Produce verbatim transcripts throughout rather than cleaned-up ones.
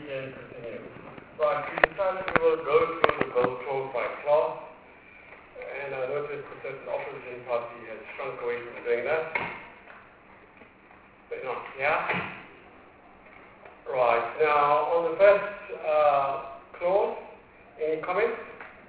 can continue. Right, we decided we will go through the gold profile class, and I noticed a certain opposition party has shrunk away from doing that. But not here. Right, now on the first uh, clause, any comments?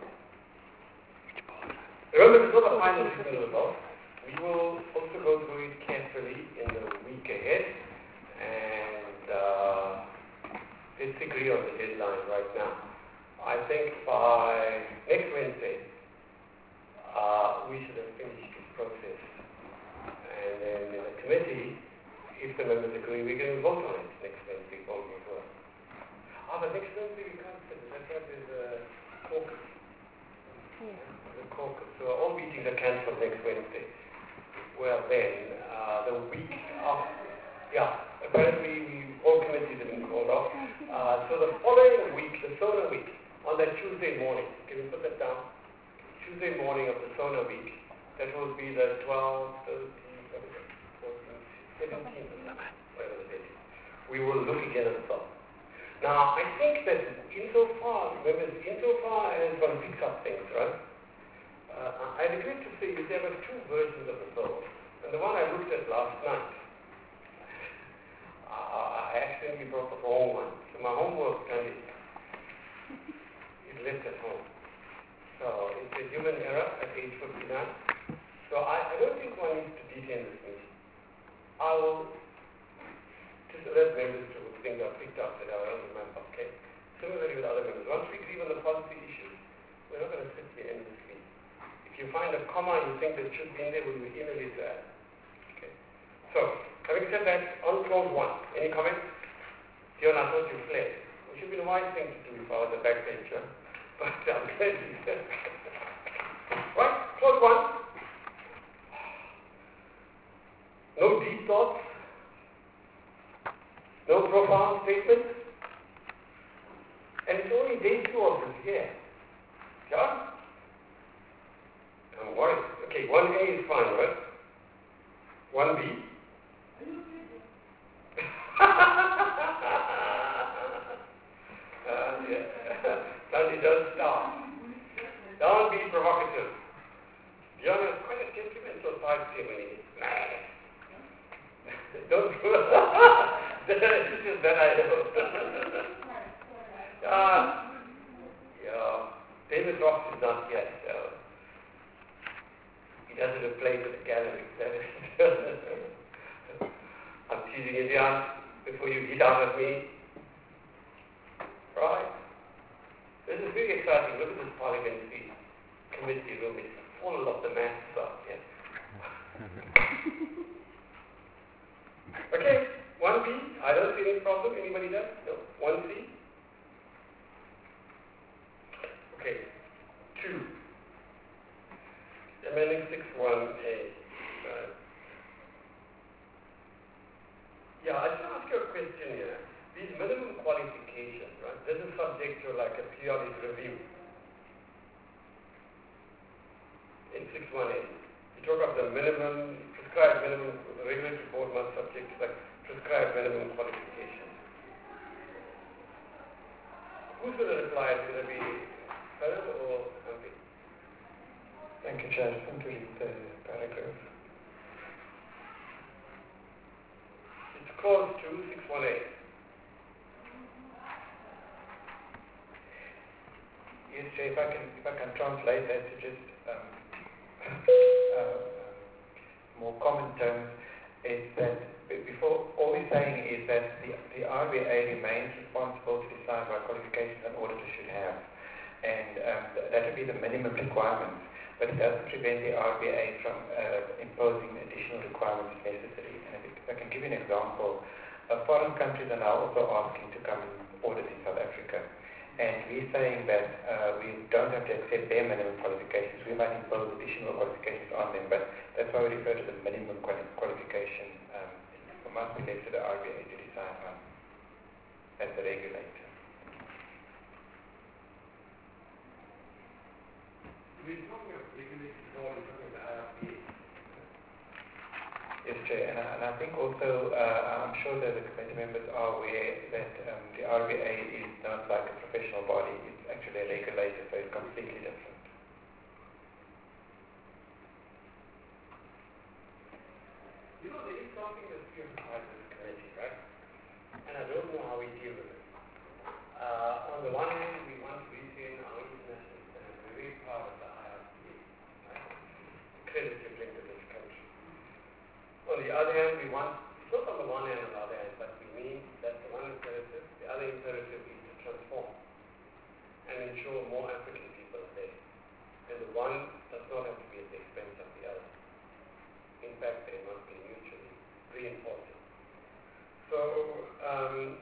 Remember, it's not a final signal result. We will also go through it carefully in the week ahead, and uh, let's agree on the deadline right now. I think by next Wednesday, uh, we should have finished this process. And then in the committee, if the members agree, we can vote on it next Wednesday, vote as well. Ah, but next Wednesday we can't sit. That's right, there's a caucus. Yeah. The caucus. So all meetings are cancelled next Wednesday. Well then, uh, the week after, yeah, apparently we, all committees have been called off. Uh, so the following week, the SONA week, on that Tuesday morning, can we put that down? Tuesday morning of the SONA week, that will be the twelfth, thirteenth, fourteenth, seventeenth, whatever the date is. We will look again at the song. Now, I think that insofar, remember, insofar as one picks up things, right? Uh, I'd agree to say there were two versions of the soul. And the one I looked at last night, uh, I accidentally brought the wrong one. So my homework kind of is left at home. So it's a human error at age fifty-nine. So I, I don't think one needs to detain this meeting. I will just alert members to things I've picked up that I don't remember, okay? Similarly with other members. Once we agree on the policy issues, we're not going to sit here endlessly. If you find a comma you think that should be in there, we will email it to add. Okay. So, having said that, on clause one, any comments? Dion, I thought you fled. Which would be the wise thing to do if I was a backbencher. But I'm glad you said. Right, clause one. No deep thoughts. No profound statements. And it's only day two of this here. Yeah? Don't worry. Okay, one A is fine, right? one B? uh, yeah. Sandy does start. Don't be provocative. Dion is quite a temperamental type ceremony. Don't this is that I know. uh, yeah. David Ross is not yet, so he doesn't play to the gallery. I'm teasing you, Dion, before you hit out at me. Right. This is very exciting. Look at this parliamentary committee room. It's full of the math stuff. Yeah. Okay, one B. I don't see any problem. Anybody does? No. one C. Okay. two. Amending six one A. Right. Yeah, I just want to ask you a question here. These minimum qualifications, right? This is subject to like a periodic review. In six one A. You talk of the minimum, prescribed minimum, the regulatory board must subject to like prescribed minimum qualifications. Who's going to reply? Is it going to be Karan or Hampi? Thank you, Chair. I'm to read the paragraph. It's clause two, six one A. Yes, Chair, if I can, if I can translate that to just um, uh, more common terms, is that before all we're saying is that the, the R B A remains responsible to decide what qualifications an auditor should have, and um, th- that would be the minimum requirements. But it doesn't prevent the R B A from uh, imposing additional requirements if necessary. And if I can give you an example, uh, foreign countries are now also asking to come and audit in South Africa. And we're saying that uh, we don't have to accept their minimum qualifications. We might impose additional qualifications on them, but that's why we refer to the minimum quali- qualification. Um, from us, we left to the R B A to decide on as the regulator. We're talking of regulatory board, we're talking of the I R B A. Yes, Chair, and I, and I think also, uh, I'm sure that the committee members are aware that um, the R B A is not like a professional body, it's actually a regulator, so it's completely different. You know, there is something that's purified in this committee, right? And I don't know how we deal with it. Uh, on the one hand, we want to retain our international standards. We're very proud of the I R C A, right? Credit to bring to this country. On the other hand, we want, it's not on the one hand and the other hand, but we mean that's the one imperative. The other imperative is to transform and ensure more African people are there. And the one does not have to be at the expense of the other. In fact, they must be mutually reinforcing. So, um,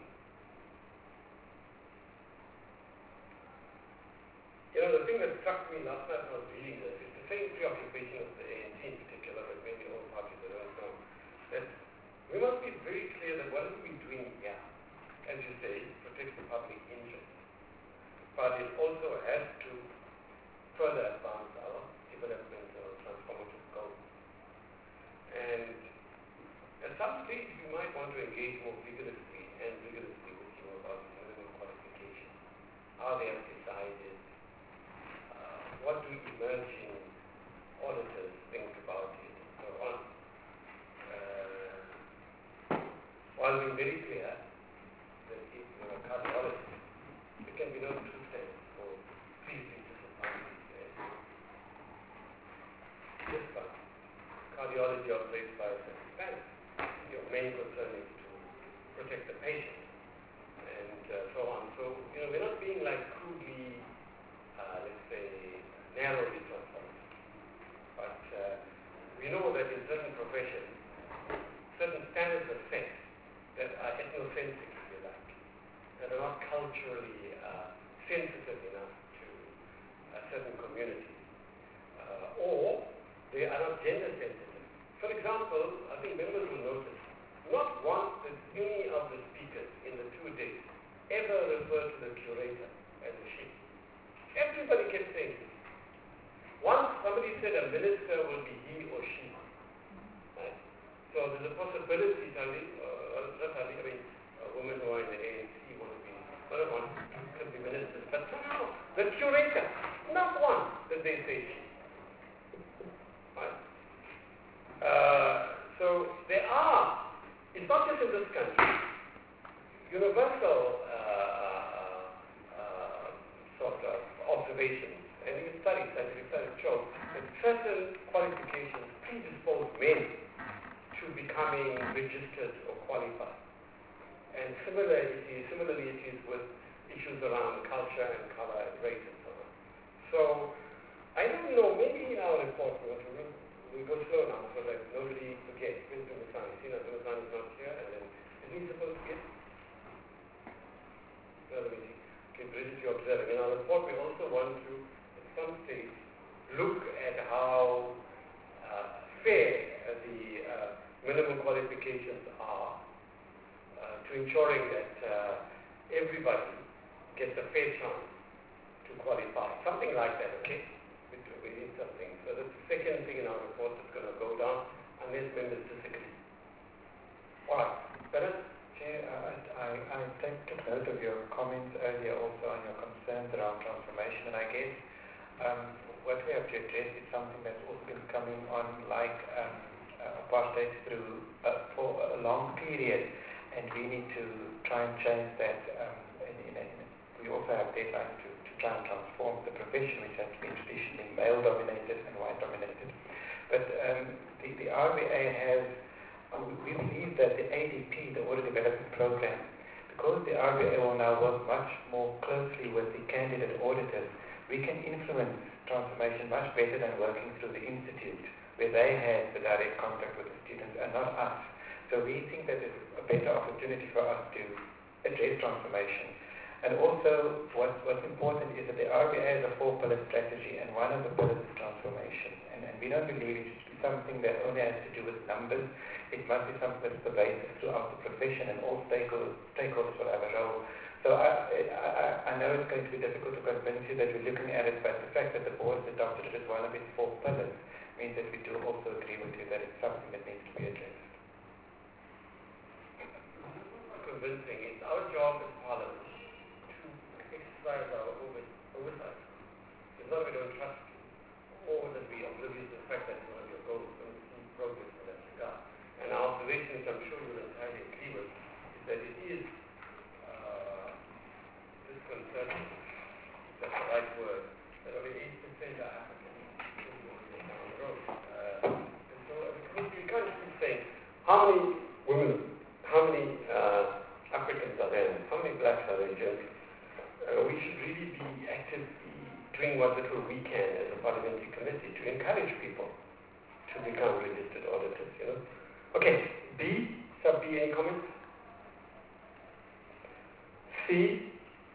you know, the thing that struck me last night when I was reading this is the same preoccupation of the A N C in particular, but maybe all parties that don't know, that we must be very clear that what are we doing here, as you say, protects the public interest. But it also has to further advance our developmental transformative goals. And at some stage, we might want to engage more vigorously and rigorously with you about minimum qualification, how they have decided, uh, what do emerging auditors think about it, and so on. Uh, while being very clear that if you're a cardiologist, there can be no two standards for physically disadvantaged. Just one. Cardiology operates by a certain standard. Your main concern is to protect the patient and uh, so on. So, you know, we're not being like crudely, uh, let's say, narrowly transformed. But uh, we know that in certain professions, certain standards are set that are ethnocentric, if you like, that are not culturally uh, sensitive enough to a certain community. Uh, or they are not gender sensitive. For example, I think members will notice, not once did any of the speakers in the two days ever refer to the curator as a she. Everybody kept saying this. Once somebody said a minister will be he or she. Right? So there's a possibility, Tali, uh, not Tali, I mean, uh, women who are in the A N C want to be, not one, could be ministers, but somehow, the curator, not one did they say she. Right? Uh, so there are, it's not just in this country, universal uh, uh, sort of observations, and even studies, scientific studies show that certain qualifications predispose men to becoming registered or qualified. And similarly it is, similarly it is with issues around culture and color and race and so on. So I don't know, maybe in our report, we we go slow now so that nobody forgets. Mister Dumasani, Sina Dumasani is not here, and then is he supposed to get? No, let me see. Okay, Bridget, you're observing. In our report, we also want to, at some stage, look at how uh, fair uh, the uh, minimum qualifications are uh, to ensuring that uh, everybody gets a fair chance to qualify. Something like that, okay? We need something. So that's the second thing in our report that's going to go down unless members disagree. All right. Bennett? Chair, I, I, I take, took note of your comments earlier also on your concerns around transformation, and I guess um, what we have to address is something that's also been coming on like um, uh, apartheid through uh, for a long period, and we need to try and change that. Um, in, in, in, we also have deadlines to try and transform the profession, which has been traditionally male-dominated and white-dominated. But um, the, the R B A has, uh, we believe that the A D P, the Audit Development Program, because the R B A will now work much more closely with the candidate auditors, we can influence transformation much better than working through the institute, where they have the direct contact with the students and not us. So we think that there's a better opportunity for us to address transformation. And also, what's, what's important is that the R B A has a four-pillar strategy, and one of the pillars is transformation. And, and we don't believe it should be something that only has to do with numbers. It must be something that's pervasive throughout the profession, and all stakeholders, stakeholders will have a role. So I, I, I know it's going to be difficult to convince you that we're looking at it, but the fact that the board has adopted it as one of its four pillars means that we do also agree with you that it's something that needs to be addressed. convincing. It's our job as Parliament to exercise our over- oversight. It's not that we don't trust you, or that we are oblivious to the fact that it's one of your goals, and we see progress in that regard. And our observation, which I'm sure you'll entirely agree with, is that it is uh, disconcerting, if that's the right word, that only eight percent are African children down the road. Uh, and so uh, we can't keep saying, how many women, how many uh, Africans are there, how many blacks are there generally? Uh, we should really be actively doing what little we can as a parliamentary committee to encourage people to become registered auditors, you know. Okay, B, sub B, any comments? C.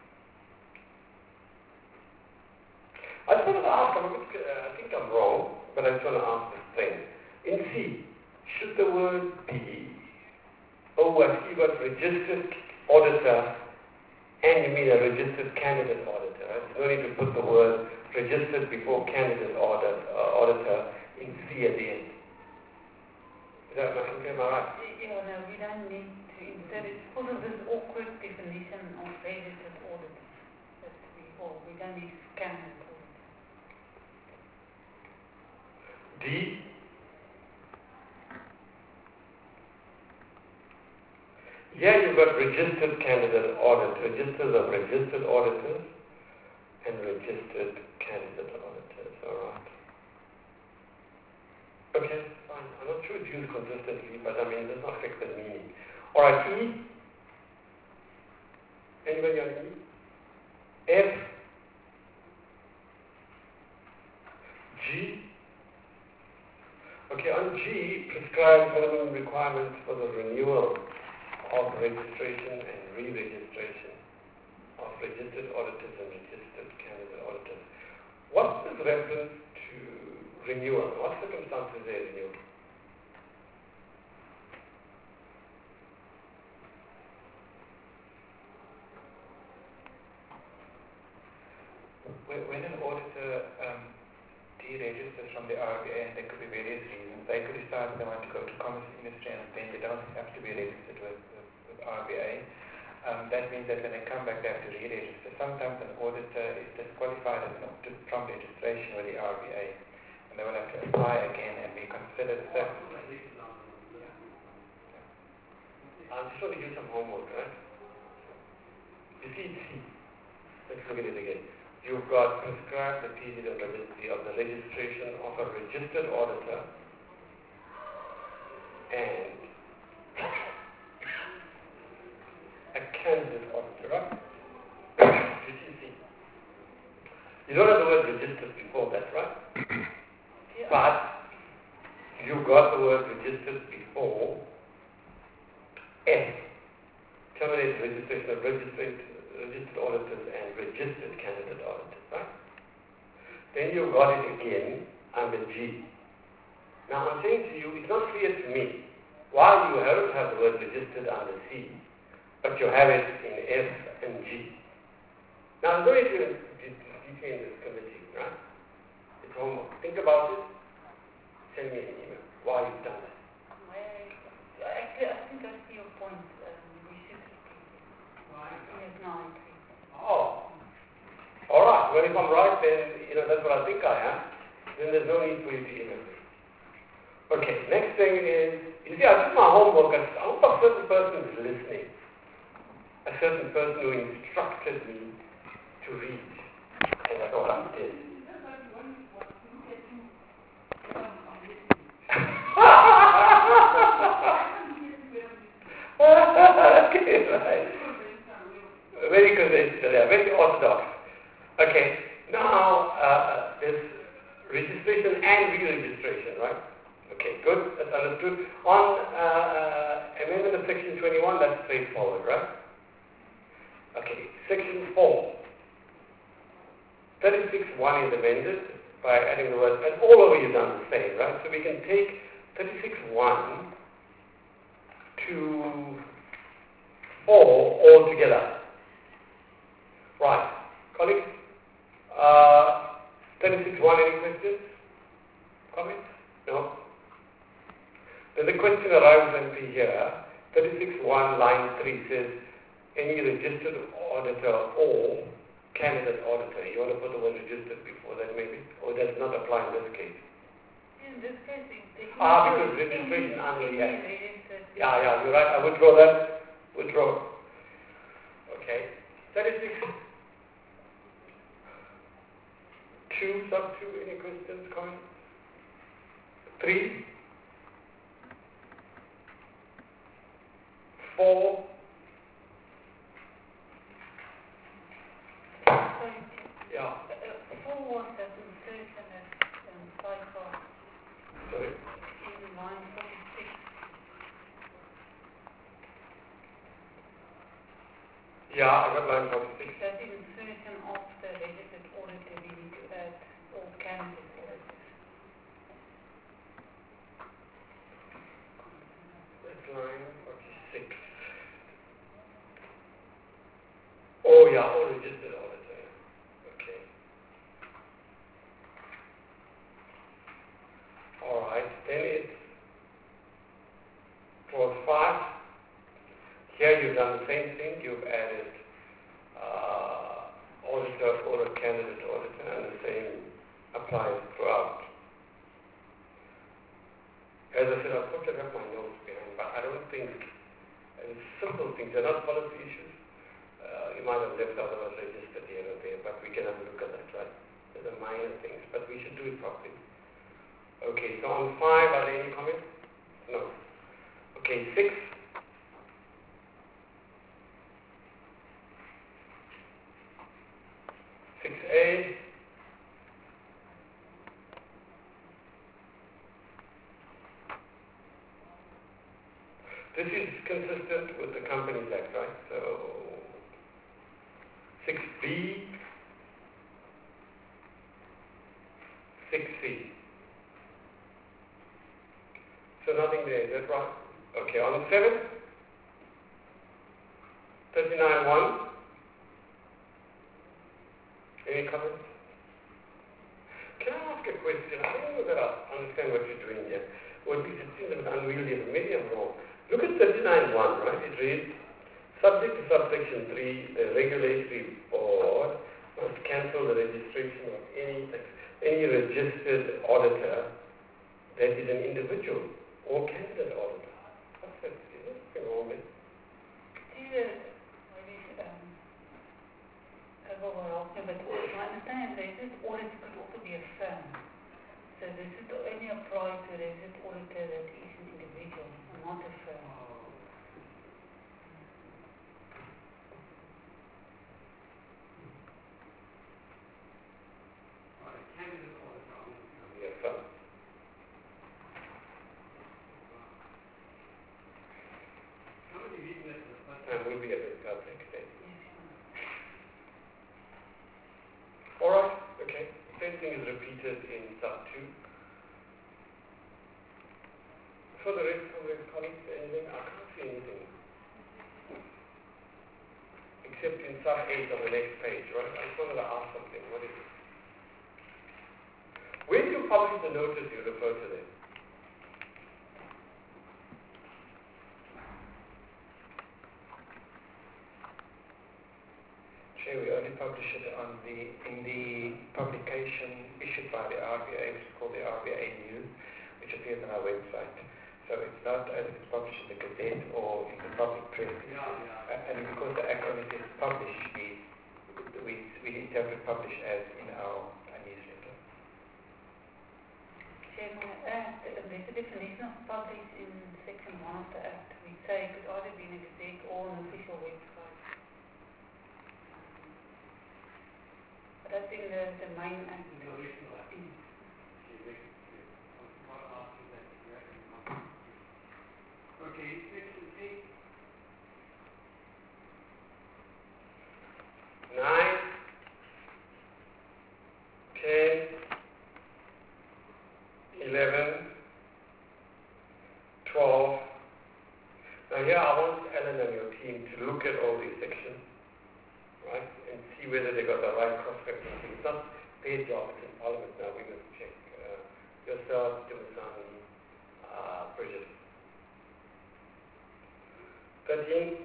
I just wanted to ask, I'm a bit, uh, I think I'm wrong, but I just want to ask this thing. In C, should the word be, oh, I see you got registered auditor, and you mean a registered candidate auditor, right? You don't need to put the word registered before candidate audit, uh, auditor in C at the end. Is that my, am I right? Yeah, no, we don't need to insert it because of this awkward definition of registered auditor that we, or we don't need candidate auditor. D. Here you've got registered candidate audit, registers of registered auditors and registered candidate auditors, alright. Okay, fine. I'm not sure it's used consistently, but I mean, it does not affect the meaning. Alright, E. Anybody on E? F. G. Okay, on G, prescribed minimum requirements for the renewal of registration and re-registration of registered auditors and registered candidate auditors. What's this reference to renewal? What circumstances they renew? When an auditor um, deregisters from the R B A, and there could be various reasons, they could decide they want to go to Commerce Industry, and then they don't have to be registered with, with, with R B A. Um, that means that when they come back, they have to re-register. Sometimes an auditor is disqualified from registration with the R B A, and they will have to apply again and be considered. So, I'm just going to do some homework, right? You see, see. Let's look at it again. You've got prescribed the period of validity of the registration of a registered auditor and a candidate auditor, right? You see, see. You don't have the word registered before that, right? Yeah. But you've got the word registered before F. Terminate registration of registered registered auditors and registered candidate auditors, right? Then you've got it again under G. Now I'm saying to you, it's not clear to me why you haven't have the word registered under C, but you have it in F and G. Now I'm going to detail this committee, right? It's homework. Think about it. Send me an email. Why you've done it. Actually, I think I see your point. Um, we should repeat it. Why? Yes, no, I agree. Oh. All right. Well, if I'm right, then, you know, that's what I think I am. Then there's no need for you to email me. Okay, next thing is, you see, I did my homework. I hope a certain person is listening. A certain person who instructed me to read. And that's all I did. Okay, right. Very conventional, yeah, very orthodox. Okay, now uh, there's registration and re-registration, right? Okay, good, that's understood. On uh, amendment of section twenty-one, that's straightforward, right? Okay, section four. thirty-six one is amended by adding the word, and all over you've done the same, right? So we can take thirty-six one to four all together. Right. Colleagues, uh, thirty-six one, any questions? Comments? No? Then the question arises when we hear, thirty-six one line three says any registered auditor or candidate auditor. You want to put the word registered before that maybe? Or does it not apply in this case? In this case, it Ah, because registration under the Act. registered. Yeah, yeah, you're right. I withdraw that. Withdraw. Okay. thirty-six two, sub two, any questions, comments? three, four, Sorry, yeah, uh, four was that insertion at um, cycle sorry, in line forty-six. yeah, I got line forty-six. That insertion of the registered auditor, we need to add all candidate auditors. That's line forty-six. Oh yeah, all registered auditor. Okay. Alright, then it's clause five. Here you've done the same thing. You've added uh, auditor or a candidate auditor, and the same applies throughout. As I said, I've put it up my notes behind, but I don't think, and simple things, they're not policy issues. Uh, you might have left out the word registered here or there, but we can have a look at that, right? They're the minor things, but we should do it properly. Okay, so on five, are there any comments? No. Okay, six. six A. This is consistent with the Companies Act, right? So, six B, six C. So nothing there, is that right? Okay, on seven, thirty-nine one. Any comments? Can I ask a question? I don't know that I understand what you're doing here. Or at least it seems a bit unwieldy, but maybe I'm wrong. Look at thirty-nine one, right? It reads, subject to subsection three, the regulatory board must cancel the registration of any, any registered auditor that is an individual or candidate auditor. What's that? Is there something wrong with it? See, uh, maybe, um, Carol will help me, but my understanding is that audit could also be a firm. So this is only apply to registered auditor that is an individual, and not a firm. Yes, sir. And we'll be a bit public then. Alright, okay. Same thing is repeated in sub two. For the rest of the colleagues, anything? I can't see anything. Except in sub eight on the next page, right? I just wanted to ask something. What is it? When you publish the notice, you refer to them. Chair, we only publish it on the in the publication issued by the R B A, which is called the R B A News, which appears on our website. So it's not as if it's published in the Gazette or in the public press. Yeah, yeah. Uh, and because the acronym is publish, we, we, we interpret publish as in our uh, newsletter. Chairman, uh, there's a definition of publish in section one of the Act. We say it could either be in a Gazette or an official website. But that's in the, the main Act. Okay, section eight. Nine, ten, eleven, twelve. Now here I want Ellen and your team to look at all these sections, right, and see whether they got the right cross-referencing. It's not their job, it's in Parliament now. We're going to check uh, yourself, Dumasani, uh, Bridget. thirteen.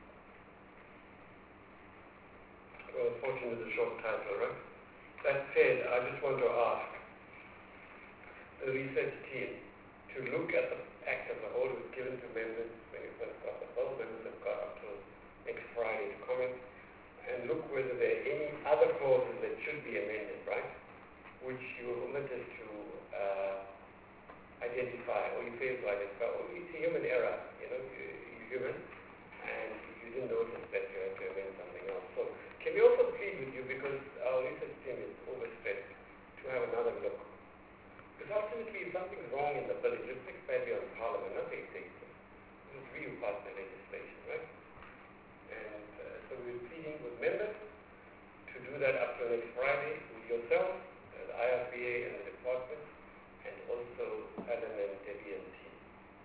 Well, fourteen is a short title, right? That said, I just want to ask the research team to look at the act as a whole. It was given to members when you first got the bill. Members have got up till next Friday to comment and look whether there are any other clauses that should be amended, right? Which you were omitted to uh, identify, or you failed to identify. Or it's a human error, you know, you, you're human, and you didn't notice that you had to amend something else. So can we also plead with you, because our research team is overstressed, to have another look? Because ultimately, if something's wrong in the bill, it reflects badly on Parliament, not the executive. It's we who pass the legislation, right? And uh, so we're pleading with members to do that up to next Friday with yourself, uh, the I R B A and the department, and also Alan and Debbie and team.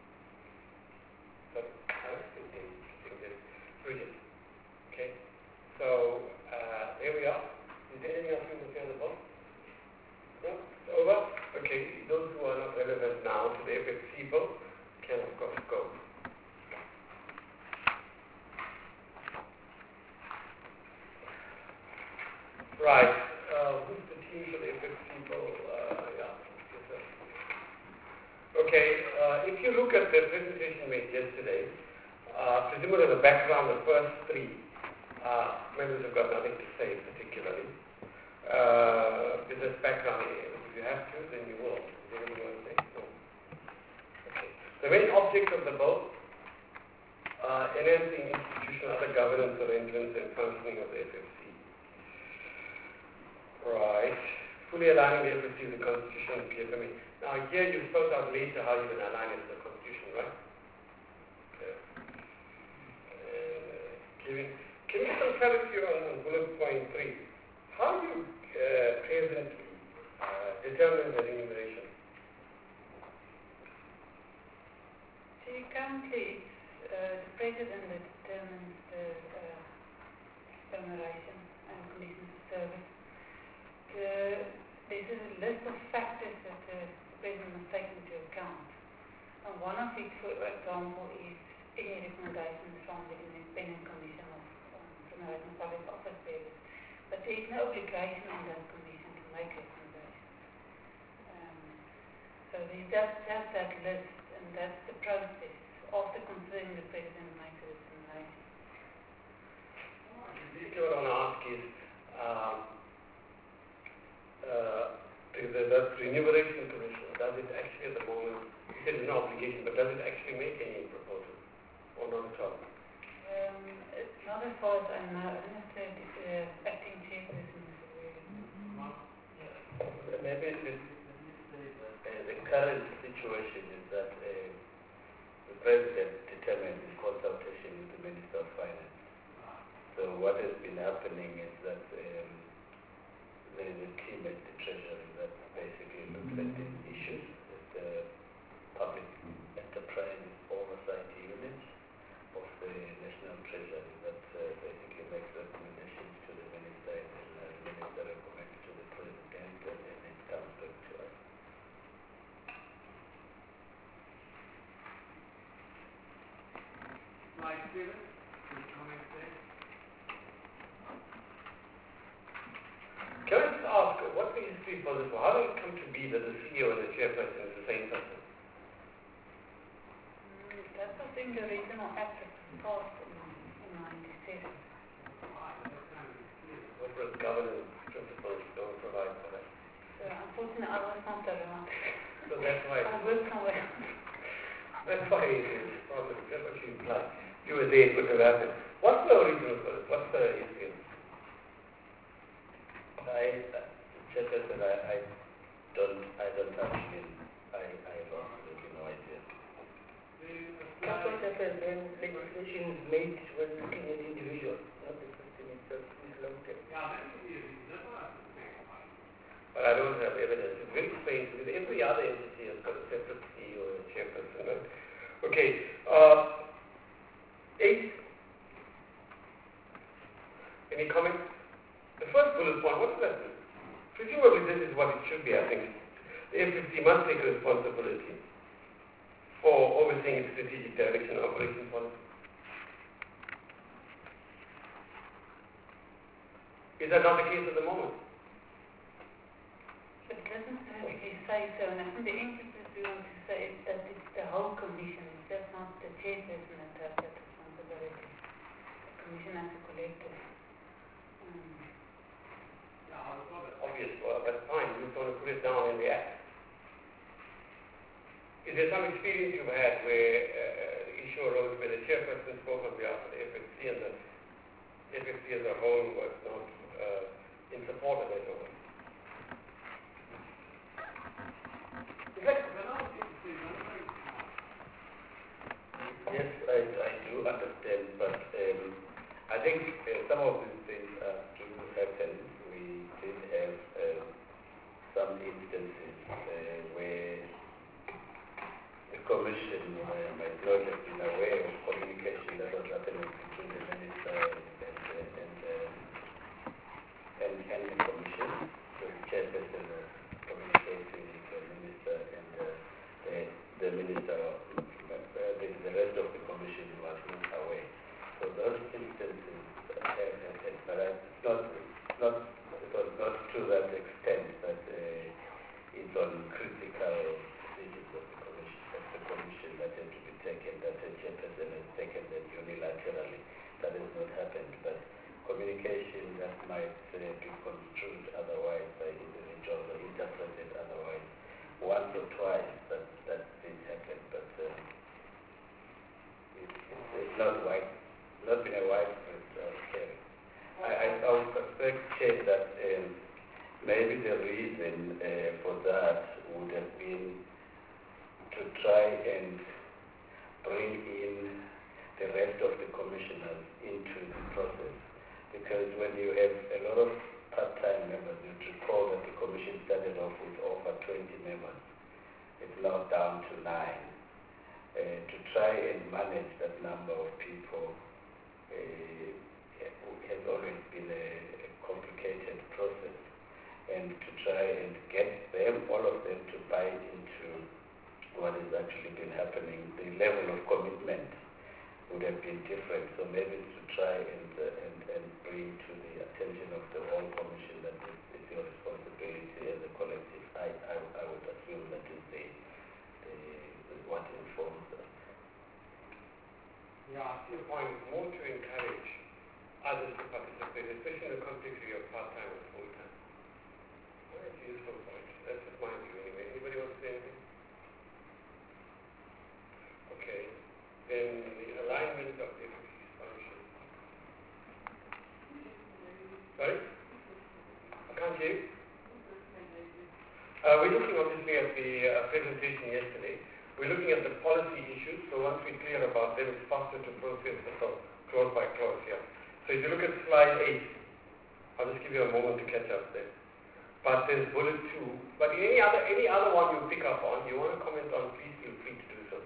So, brilliant. Okay. So, uh, there we are. Is there anything else you want to say on the board? No? It's over? Okay. Those who are not relevant now to the F F C bill can, of course, go. Right. Uh, who's the team for the F F C bill? Uh, yeah. Okay. Uh, if you look at the presentation made yesterday, uh, presumably the background, the first three, uh, members have got nothing to say particularly. Uh, business background, if you have to, then you will. Is there anything you want to say? No. Okay. The main object of the bill, uh, enhancing institutional other governance arrangements and functioning of the F F C. Right. Fully aligning the F F C with the Constitution and P F M A. Now here you spelled out later how you're going to align it with the Constitution, right? Okay. Uh, giving, can you some clarity on, on bullet point three? How do you uh, presently uh, determine the remuneration? See, currently it's uh, the President that determines the uh, remuneration and conditions of service. The, there's a list of factors that the President must take into account. And one of it, for example, is any recommendations from the Independent Commission of um, Remuneration Public Office Bearers. But there is no obligation on that commission to make recommendations. Um, so there's just, just that list, and that's the process. After considering the President makes a determination. Basically what I want to ask is, um, uh, the, the, the Remuneration Commission, does it actually at the moment, you said there's no obligation, but does it actually make any proposal? Or not at all? Um, it's not as far as I know. I understand it's uh, acting chairperson. Maybe the, uh, the current situation is that uh, the President determines in consultation with the Minister of Finance. So what has been happening is that um, there is a team at the Treasury that basically looks at these issues, at the public enterprise oversight unit of the National Treasury that uh, basically makes recommendations to the Minister, and then uh, the Minister recommends to the President, and then it comes back to us. Right, Stephen, any comments there? Can I just ask, what's the history for this? How did it come to be that the C E O and the chairperson is the same person? Mm, that was in the original act that was passed in, in ninety-seven. Corporate governance principles don't provide for that. So unfortunately I was not around. So that's why, I worked somewhere else. that's why it is a problem. That's what you imply. If you were there, it could have happened. What's the original for this? What's the history? I, Chairperson, I, I don't, I don't actually, I, I have absolutely no idea. The, Chairperson, legislation is made when looking at individuals, not the system itself is long term. yeah, that's the reason. That's what I was saying. But I don't have evidence. It's very strange because every other entity has got a separate C E O and a chairperson, right? Okay. Uh, eight. Any comments? The first bullet point, what does that mean? Presumably this is what it should be, I think. The F F C must take responsibility for overseeing its strategic direction and operation policy. Is that not the case at the moment? But it doesn't specifically say so, and I think the emphasis we want to say is that it's the whole commission, it's just not the chairperson that has that responsibility. The commission as a collective. Um, Yeah, I'll call it. Obvious, well, that's fine. You just want to put it down in the act. Is there some experience you've had where uh, the issue arose where the chairperson spoke on behalf of the F F C and the F F C as a whole was not uh, in support of it? Or in fact, Yes, I, I do understand, but um, I think uh, some of these things uh, do happen. We did have uh, some instances uh, where the commission uh, might not have been aware of communication that was happening between the minister and, and, uh, and, uh, and, and the commission. So the chairperson was communicating with the minister and uh, the, the minister, uh, the, the rest of the commission was not aware. So those instances uh, have happened, but uh, it's not, it's not, it was not to that extent that uh, it's on critical decisions of the commission, that the commission that had to be taken, that the chairperson has taken them unilaterally. That has not happened, but communication that might uh, be construed otherwise by individuals or interpreted otherwise. Once or twice that, that did happen, but uh, it, it's, it's not wide, not been a widespread uh, sharing. I, I, I would suspect, Chair, that um, maybe the reason uh, for that would have been to try and bring in the rest of the commissioners into the process. Because when you have a lot of part-time members, you recall that the commission started off with over twenty members. It's now down to nine. Uh, to try and manage that number of people uh, has always been a, a complicated process. And to try and get them, all of them, to buy into what has actually been happening, the level of commitment would have been different. So maybe to try and, uh, and, and bring to the attention of the whole commission that it's, it's your responsibility as a collective. I, I, I would assume that is the, the, the what informs us. yeah, I see your point. It's more to encourage others to participate, especially in the context of your part-time and full-time. Well, that's a useful point. That's just my view anyway. Anybody want to say anything? Okay. Then the alignment of the F F C's function. Sorry? I can't hear you. Uh, we're looking obviously at the uh, presentation yesterday. We're looking at the policy issues, so once we're clear about them, it's faster to process the clause by clause here. So if you look at slide eight, I'll just give you a moment to catch up there. But there's bullet two. But any other any other one you pick up on, you want to comment on, please feel free to do so.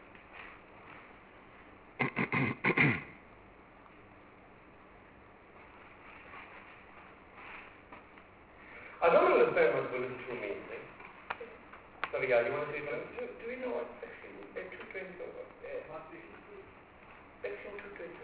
I don't understand what bullet two means. Eh? Sorry, yeah, you want to say something? Do, do we know what section? Uh, two twenty or what? Uh, section two twenty.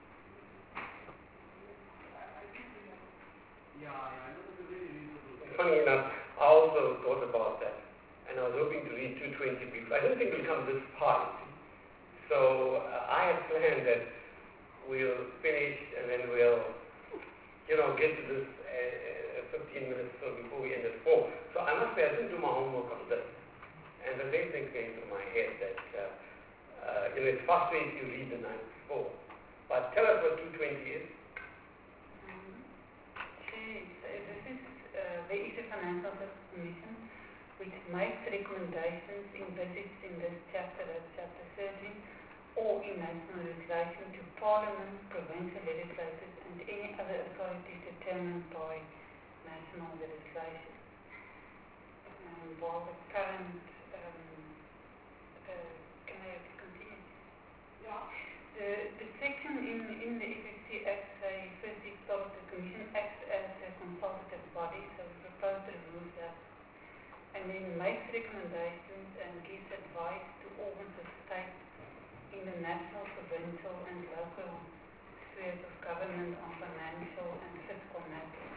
Yeah, I know that's a very reasonable. Funny enough, I also thought about that, and I was hoping to read two twenty before. I don't think we'll come this far. So uh, I had planned that we'll finish and then we'll, you know, get to this uh, fifteen minutes or so before we end at four. So I must say I didn't do my homework on this. And the same thing came to my head that, uh, uh, you know, it's faster if you read the night before. But tell us what two twenty is. Um, Chair, so this is, uh, there is a financial services commission which makes recommendations envisaged in this chapter, that's chapter thirteen, or in national legislation to Parliament, provincial legislators, and any other authority determined by national legislation. Um, while the current, um, uh, can I continue? Yeah. The, the section in, in the F F C Act say, first it starts, the Commission acts as a consultative body, so we propose to remove that, and then makes recommendations and gives advice to organs of state in the national, provincial and local spheres of government on financial and fiscal matters.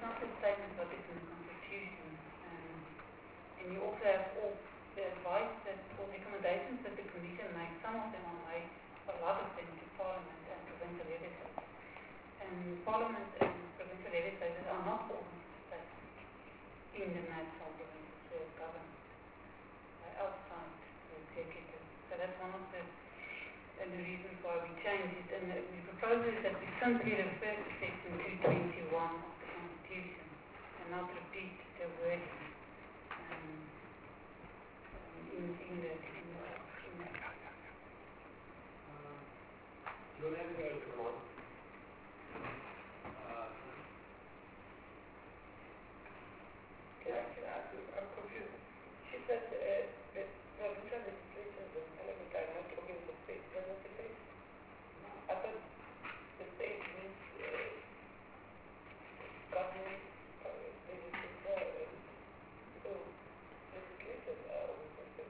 not the statement what is in the Constitution. Um, and you also have all the advice that, or recommendations that the Commission makes. Some of them are made, a lot of them, to Parliament and provincial legislators. And Parliament and provincial legislators are not always the state in the national provincial government. They're outside the executive. So that's one of the, and the reasons why we changed it. And the, the proposal is that we simply refer to section two twenty-one of the Constitution and not repeat the wording um, in, in the, in the, in the Do you have anything else to come on? Uh, Can I, can I ask you, I'm confused. She said uh, that provincial legislatures and parliament are not looking for state representatives. I thought the state means uh, government, uh, legislature, and so legislators are always the same.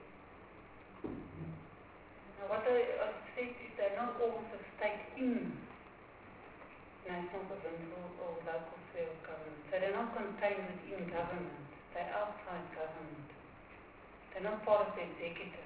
Now, what I uh, said is they're not always a state in national, provincial, or local sphere of government. So they're not contained within government. They're outside government. They're not part of the executive.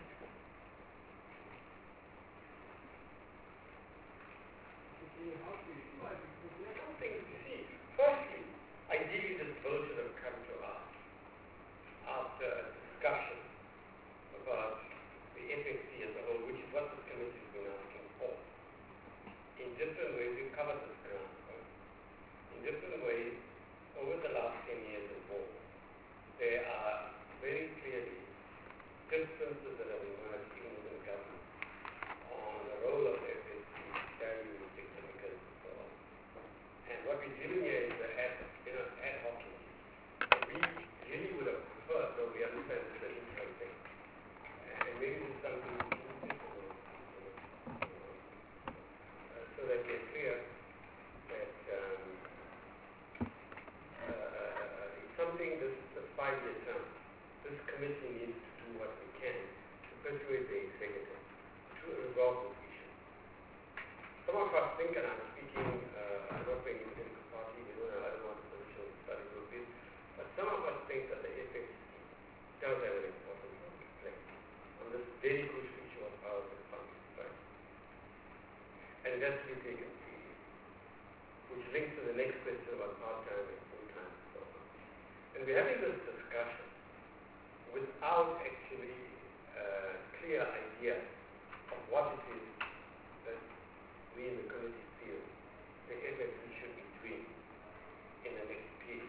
Something, you see, firstly, ideally this bill should have come to us after a discussion about the F X C as a whole, which is what this committee has been asking for. In different ways, we've covered this ground. Right? In different ways, over the last ten years or more, there are very clearly differences that have emerged even within government on the role of F S C, value, significance, and so on. And what we're dealing here is the ad, you know, ad hoc. And we really would have preferred, though we understand it's an interim thing, and maybe there's something we can do, uh, so that we're clear that um, uh, it's something, this is a five-year term. This committee needs to do what we can to persuade the executive to resolve this issue. Some of us think, and I'm speaking, uh, I'm not being a political party, we don't know, I don't know what the position of the study group is, but some of us think that the F X C does have an important role to play on this very crucial issue of powers and functions, right? And it has to be taken seriously, which links to the next question about part-time and full-time and so on. And we're having this discussion without actually a clear idea of what it is that we in the committee feel the F X C should be doing in the next period.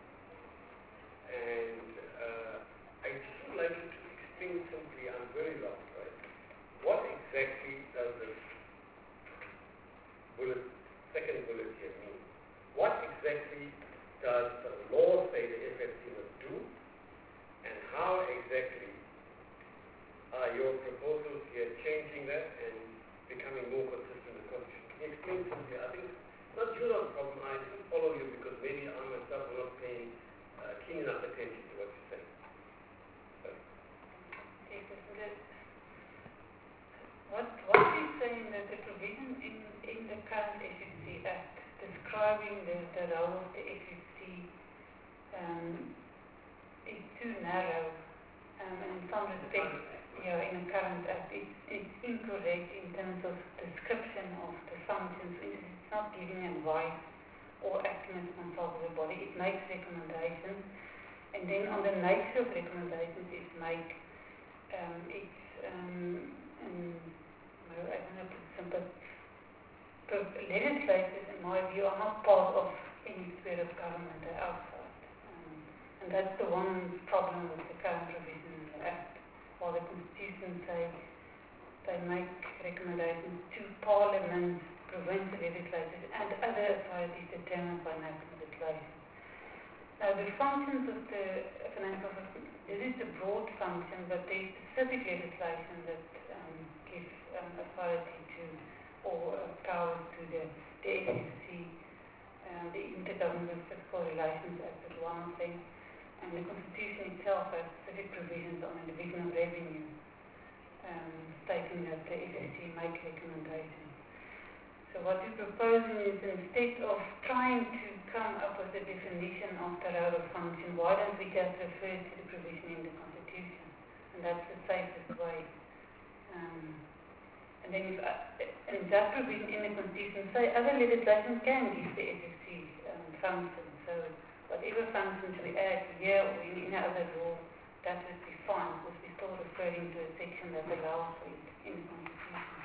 And uh, I just would like you to explain simply, I'm very lost, right? What exactly does this bullet, second bullet here mean? What exactly does the law say the F X C must do? And how exactly are your proposals here changing that and becoming more consistent with the Constitution? Can you explain simply? I think it's not you not the problem. I didn't follow you because maybe I myself am not paying uh, keen enough attention to what you're saying. Sorry. Yes, isn't it? What, what is saying that the provision in, in the current F X C Act describing the, the role of the F X C um, is too narrow, um, and in some respects, yeah, in the current Act, it's, it's incorrect in terms of description of the functions. It's not giving advice or acting as a consultative body. It makes recommendations, and then on the nature of recommendations, it make um, it's um, um, well, I don't know, but, but legislators, in my view, are not part of any sphere of government. They're outside. And that's the one problem with the current provision in the Act. While the Constitution says they make recommendations to Parliament, provincial legislatures, and other authorities determined by national legislation. Now, the functions of the financial system, this is the broad function, but there is specific legislation that um, gives um, authority to, or uh, powers to the, the F S C, uh, the Intergovernmental Fiscal Relations Act is one of them. And the Constitution itself has specific provisions on the division of revenue, um, stating that the F S C make recommendations. So So what we're proposing is instead of trying to come up with a definition of terror function, why don't we just refer to the provision in the Constitution? And that's the safest way. Um, and then if, uh, and that provision in the Constitution, say other legislation can give the S F C um, function. So whatever functions we add here or in any other law, that would be fine, because we're still referring to a section that allows for it in the Constitution.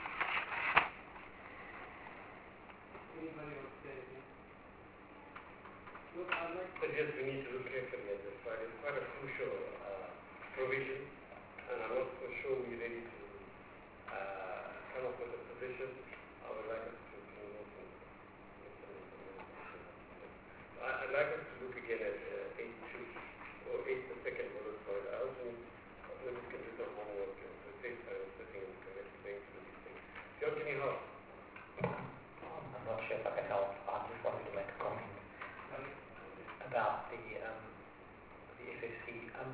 Anybody else say anything? Look, I'd like But yes, we need to look carefully at this, right? It's quite a crucial uh, provision, and I'm not so sure we're ready to uh, come up with a position. I would like us to to look and I- I'd like us to look again at uh, eight two, or eight the second bullet point. I also need, maybe we can do some homework and to take time sitting and correctly going through these things. John, can you help? Um, I'm not sure if I can help. I just wanted to make a comment about the um, the F F C. Um,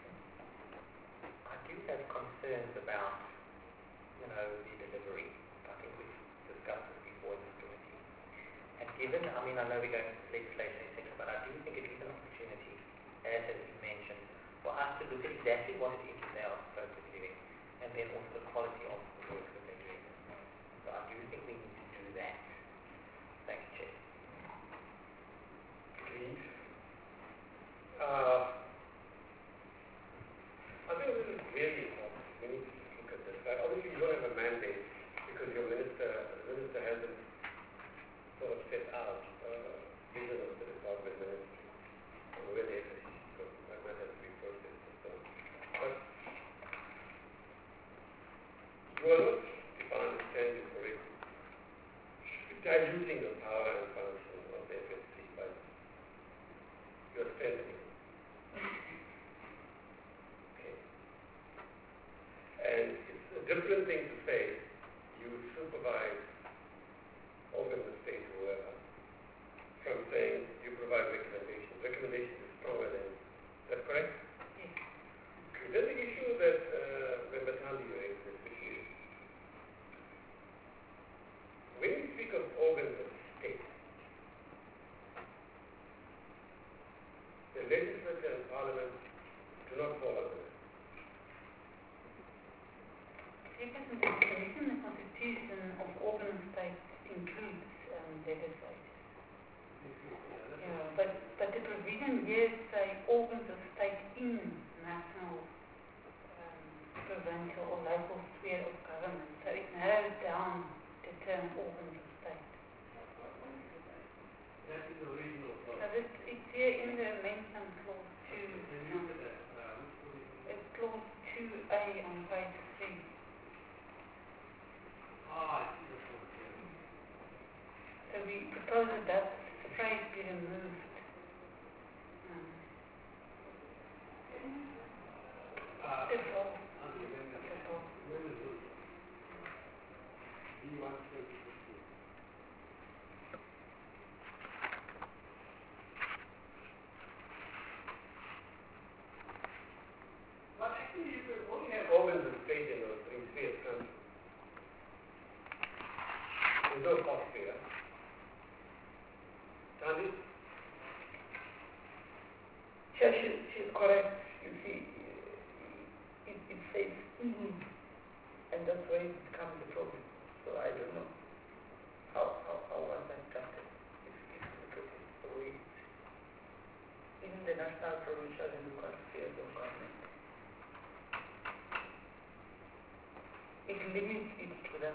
I do have concerns about, you know, the delivery. I think we've discussed this before in this committee. And given, I mean, I know we're going to legislation, et cetera, but I do think it is an opportunity, as has been mentioned, for us to look at exactly what it is that they are supposed to be doing, and then also the quality of the work that they're doing. So I do think we need to do that. Thank you, Chair. Please. Uh, I think this is really important. We need to just look at this. Right? Obviously, you don't have a mandate because your minister, the minister hasn't sort of set out uh, vision of the department ministry or where the F S C is going. That might have to be processed and so on. But you are not, if I understand you correctly, diluting the power and function of the F S C by your strengthening. Okay. And it's a different thing to say you supervise organs of state or whoever from saying you provide recommendations. Recommendations is stronger than, is that correct? Yes. Okay. Then the issue that uh, Member Thandi raised this issue is when we speak of organs of state, the legislature and parliament do not fall under that. Because the definition in the Constitution of organ of state includes um, legislatures. Yeah, but, but the provision here say organs of state in national, um, provincial or local sphere of government. So it narrows down the term organs of state. that is the original So clause. this, it's here in the amendment clause two, Can you look at that? Uh, which provision? it's clause two A on page three. Ah, I see the clause here. So we propose that that phrase be removed. Um, Uh, that's all. on the amendment. That's all. Where is it? B one twenty fifteen. But actually, you could only have Organs of state in those three spheres, can't you? There's no fourth sphere. Thandi? Sure, she, she's correct. You see, it, it says in, and that's where it becomes the problem. So I don't know how, how, how was that drafted, if, if you look at it the way it, even the national, provincial, and local spheres of government. It limits it to that.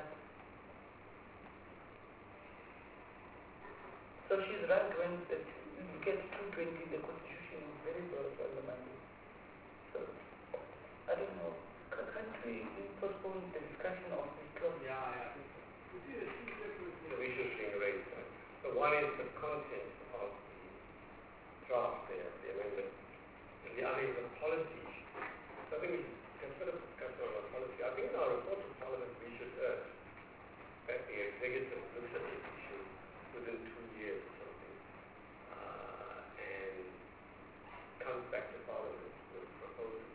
So she's right when it, you get two twenty, the constitution is very broad for the mandate. So, I don't know, ca- can't we postpone the discussion of this clause? Yeah, yeah, I think so. You see the two different The issues being raised. Right? So one is the content of the draft there, the amendment, and the other is the policy issue. So I think we can sort of discuss on our policy. I think in our report to Parliament we should urge that the executive looks at this issue within two years or something uh, and comes back to Parliament with proposals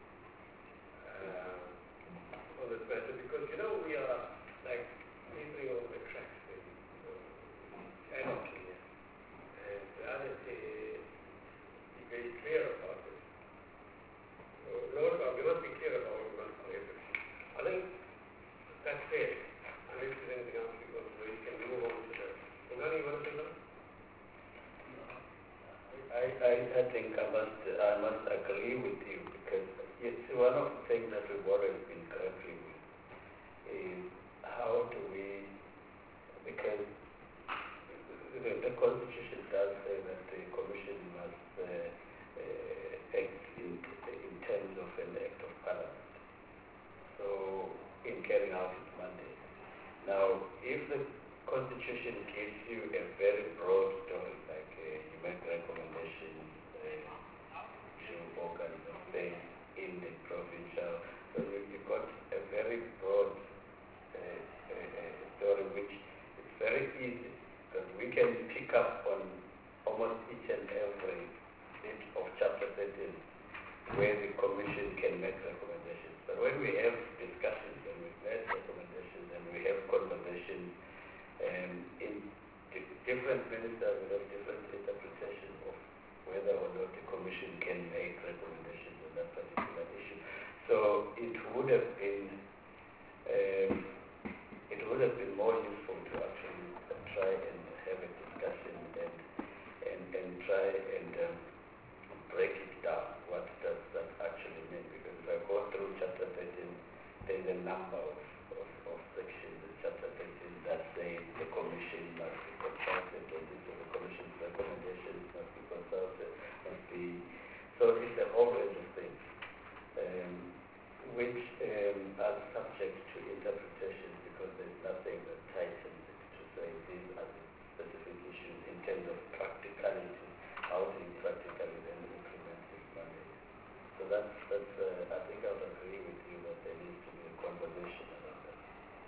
uh, on this matter because, you know, we are like papering over the cracks, maybe. You know, I, I think I must, I must agree with you because it's one of the things that we've always been grappling with is how do we, because the, the Constitution does say that the Commission must uh, uh, act in, in terms of an act of Parliament. So, in carrying out its mandate. Now, if the Constitution gives you a very broad story, like uh, you make recommendations uh, to organs of state in the provincial, so you, you've got a very broad uh, uh, uh, story which is very easy because we can pick up on almost each and every bit of chapter thirteen where the Commission can make recommendations. But when we have discussions and we make recommendations and we have conversations um, in di- different ministers will have different interpretations of whether or not the Commission can make recommendations on that particular issue. So it would have been um, it would have been more useful to actually uh, try and have a discussion and and, and try and um, break it down. What does that actually mean? Because if I go through chapter thirteen, there's a number of, of, of sections in chapter thirteen that say the Commission must be consulted on this, or the Commission's recommendations must be consulted, must be, so it's a whole range of things, um, which um, are subject to interpretation because there's nothing that tightens it to say these are the specific issues in terms of practicality, how do you practically then implement this mandate. So that's, that's uh, I think I would agree with you that there needs to be a conversation around that.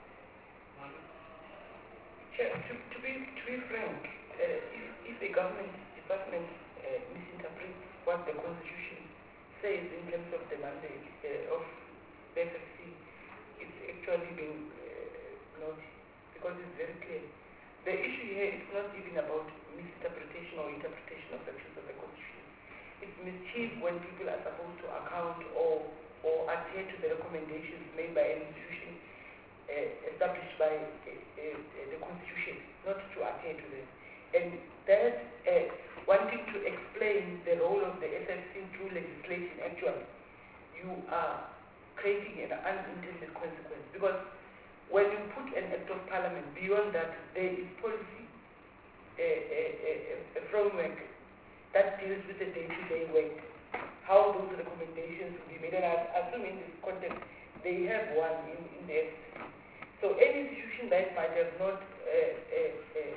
Chair, to, to be to be frank, uh, if if the government department uh, misinterprets what the Constitution says in terms of the mandate uh, of the F F C, it's actually being uh, noted because it's very clear. The issue here is not even about misinterpretation or interpretation of sections of the Constitution. It's mischief when people are supposed to account or or adhere to the recommendations made by an institution uh, established by uh, uh, the Constitution, not to adhere to them. And that uh, wanting to explain the role of the F F C through legislation, actually, you are creating an unintended consequence. Because when you put an act of parliament, beyond that, there is policy, a, a, a, a framework that deals with the day-to-day work, how those recommendations will be made. And I assume in this context, they have one in, in the F F C. So any institution that might have not uh, uh, uh,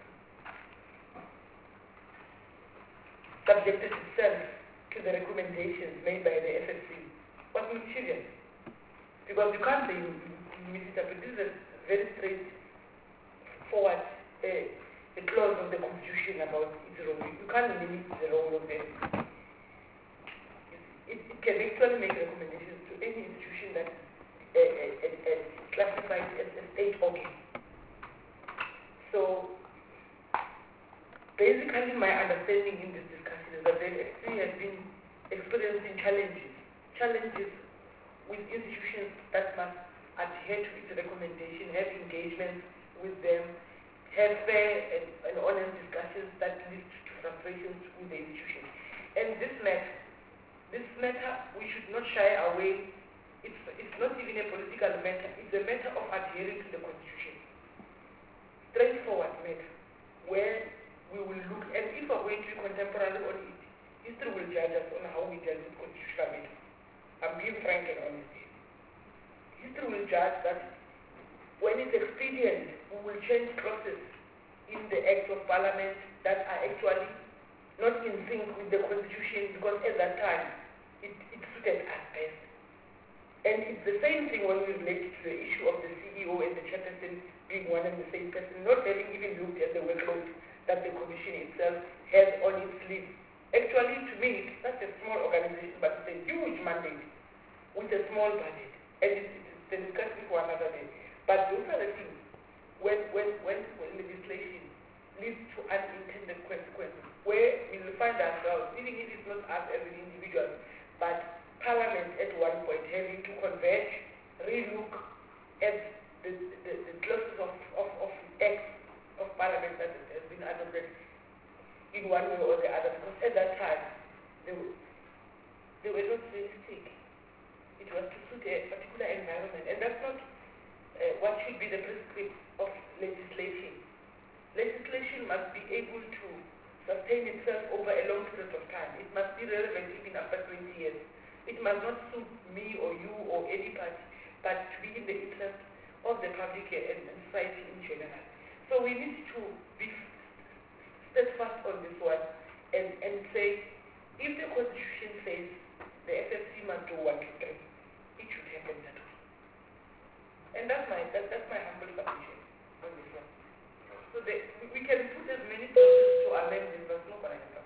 subjected itself to the recommendations made by the F F C was mischievous. Because you can't say you, you misinterpret. This is a very straightforward uh, a clause of the Constitution about its role. You can't limit the role of the F F C. It, it can actually make recommendations to any institution that is uh, uh, uh, uh, classified as a state organ. So, basically my understanding in this discussion is that the F F C has been experiencing challenges, challenges with institutions that must adhere to its recommendation, have engagement with them, have fair and, and honest discussions that lead to frustrations with the institution. And this matter, this matter, we should not shy away. It's, it's not even a political matter. It's a matter of adhering to the Constitution. Straightforward matter, where we will look, and if we're going to be contemporary on it, history will judge us on how we deal with constitutional matters. I'm being frank and honest here. History will judge that when it's expedient, we will change clauses in the Acts of Parliament that are actually not in sync with the Constitution, because at that time, it, it suited us best. And it's the same thing when we relate to the issue of the C E O and the chairperson being one and the same person, not having even looked at the workload that the Commission itself has on its sleeve. Actually, to me, that's a small organization, but it's a huge mandate with a small budget. And it's, it's a discussion for another day. But those are the things. When, when, when, when legislation leads to unintended consequences, where we will find ourselves, even if it's not us as an individual, but Parliament at one point having to converge, relook at the, the, the clauses of, of, of acts of Parliament that has been adopted. in one way or the other, because at that time, they were, they were not realistic. It was to suit a particular environment, and that's not uh, what should be the prescript of legislation. Legislation must be able to sustain itself over a long period of time. It must be relevant even after twenty years. It must not suit me or you or anybody, but to be in the interest of the public and, and society in general. So we need to be steadfast on this one and, and say, if the Constitution says the F F C must do one, two, three, it should happen that way. And that's my, that, that's my humble submission on this one. So the, we can put as many sources to amend this, but it's not going to happen.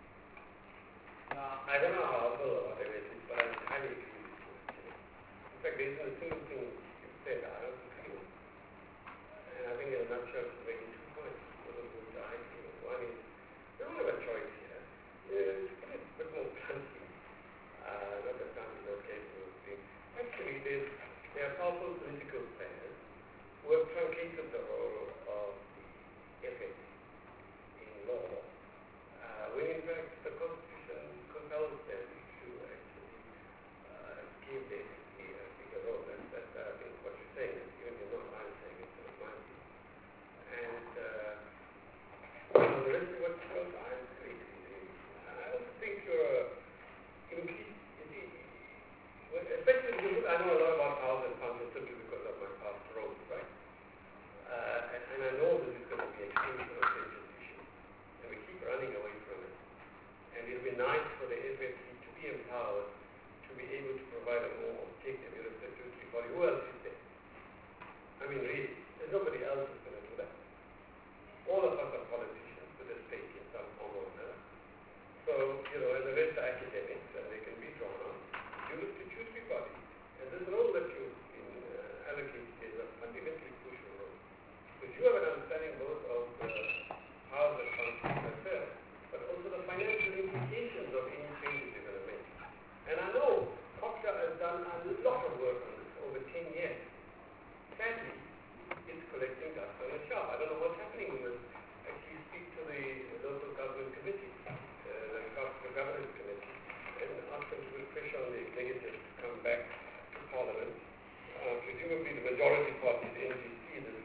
Uh, I don't know how humble or whatever it is, but I highly agree with you. In fact, there is a single thing you said I don't agree with. And I think in a nutshell, it's making two points. One of which I feel. One is, we don't have a choice here. Yeah, to put it a bit more bluntly, uh, not that sounds okay to think. Actually, there's, there are powerful political players who have truncated the role of the F A C in law, uh, when in fact the Constitution compels them to actually uh, give the F A C a bigger role. That's, that's uh, I think what you're saying, even if you're not I'm saying it, it's my view. And uh, well, the rest of what you wrote, I agree. I also think you're uh, increased, especially because I know a lot about house and function simply because of my past roles, right? Uh, and, and I know this is going to be a key sort of central issue, and we keep running away from it. And it would be nice for the F F C to be empowered to be able to provide a more objective statutory body. Who else is there? I mean, really, there's nobody else who's going to do that. All of us are politicians with a stake in some form or another. So, you know, and the rest are academics, and they can be drawn on. You look to choose your body. And this role that you've been uh, allocated is a fundamentally crucial role. Because you have an understanding both of the how the functions themselves, but also the financial implications of any changes you're going to make. And I know Coxa has done a lot of work on this over ten years. Sadly, it's collecting dust on the shelf. I don't know what's happening. We must actually speak to the local government committee, uh, the Council Governance Committee, and ask them to put pressure on the executive to come back to Parliament. Uh, presumably the majority party, the N G C, this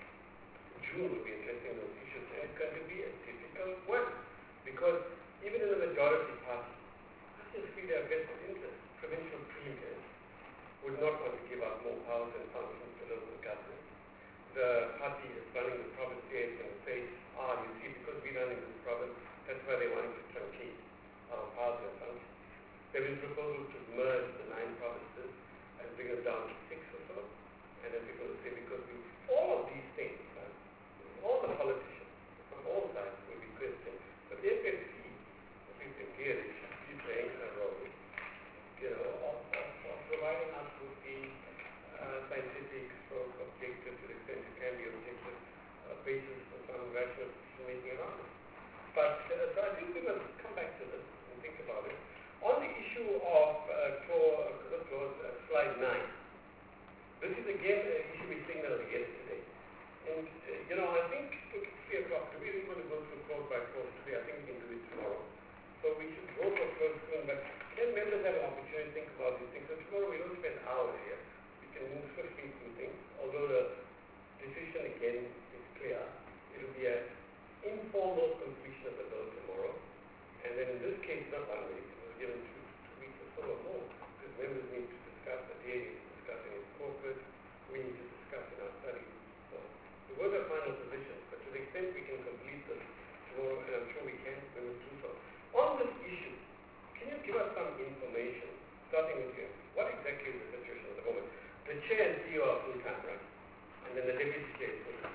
June will be addressing those issues, and it's going to be a difficult one, because even in the majority party, I just feel their vested interest, provincial premiers would not want to give up more powers and functions to local government. The party is running the province here is going to say, ah, you see, because we're running this province, that's why they want to truncate our powers and functions. There is a proposal to merge the nine provinces and bring us down to six or so. And then people will say, because we, all of these things, right, all the politicians from all sides will be questioned. But the F F C, at least in theory, should be playing a role, you know, of, of, of providing us with the uh, scientific stroke objective, to the extent it can be objective, uh, basis for some rational decision-making around it. But, uh, so I think we must come back to this and think about it. On the issue of uh, clause, uh, clause uh, slide nine, this is again an issue we signaled yesterday. And, uh, you know, I think, look, it's three o'clock. Do we really want to go through clause by clause today? I think we can do it tomorrow. So we should go for clause soon, but can members have an opportunity to think about these things? So tomorrow we don't spend hours here. We can move swiftly through things, although the decision again is clear. It will be an informal completion of the bill tomorrow. And then in this case, not one week, it was given two, two weeks or so or more, because members need to discuss, the D A is discussing its corporate, we need to discuss in our studies. So we won't have final positions, but to the extent we can complete this tomorrow, and I'm sure we can, we will do so. On this issue, can you give us some information, starting with you? What exactly is the situation at the moment? The chair and C E O are full-time, right? And then the deputy chair is full-time.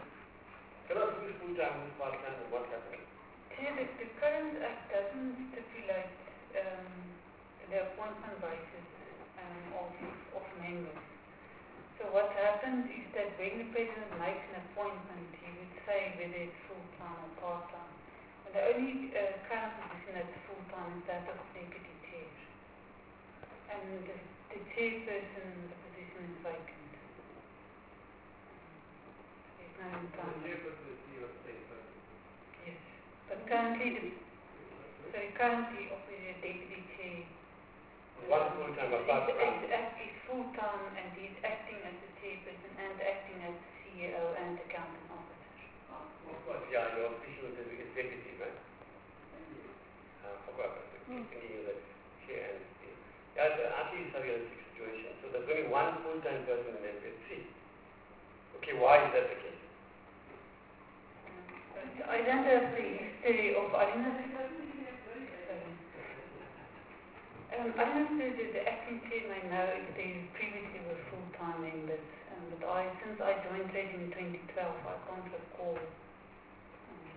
Tell us who's full-time, who's part-time, and what's happening. Yeah, the, the current act doesn't stipulate um, the appointment basis um, of, of members. So what happens is that when the president makes an appointment, he would say whether it's full-time or part-time. And the only uh, kind of position that's full-time is that of deputy chair. And the, the chairperson, the position is vacant. There's no The time. chairperson is C E O state, right? Yes. But currently, the, sorry, currently officer deputy chair. One full-time apart He's, from... he's, act, he's full-time and he's acting as the chairperson and acting as the C E O and accounting officer. Of course, yeah, your official is is deputy, right? I forgot. I'm thinking you that chair and the... Yeah, the R T is a realistic situation. So there's only one full-time person in F F C. Okay, why is that the case? Um, I don't have the history of, I don't know, Um, I don't know if the, the acting chair may know if they previously were full-time members, um, but I, since I joined trading in twenty twelve, I can't recall. Um,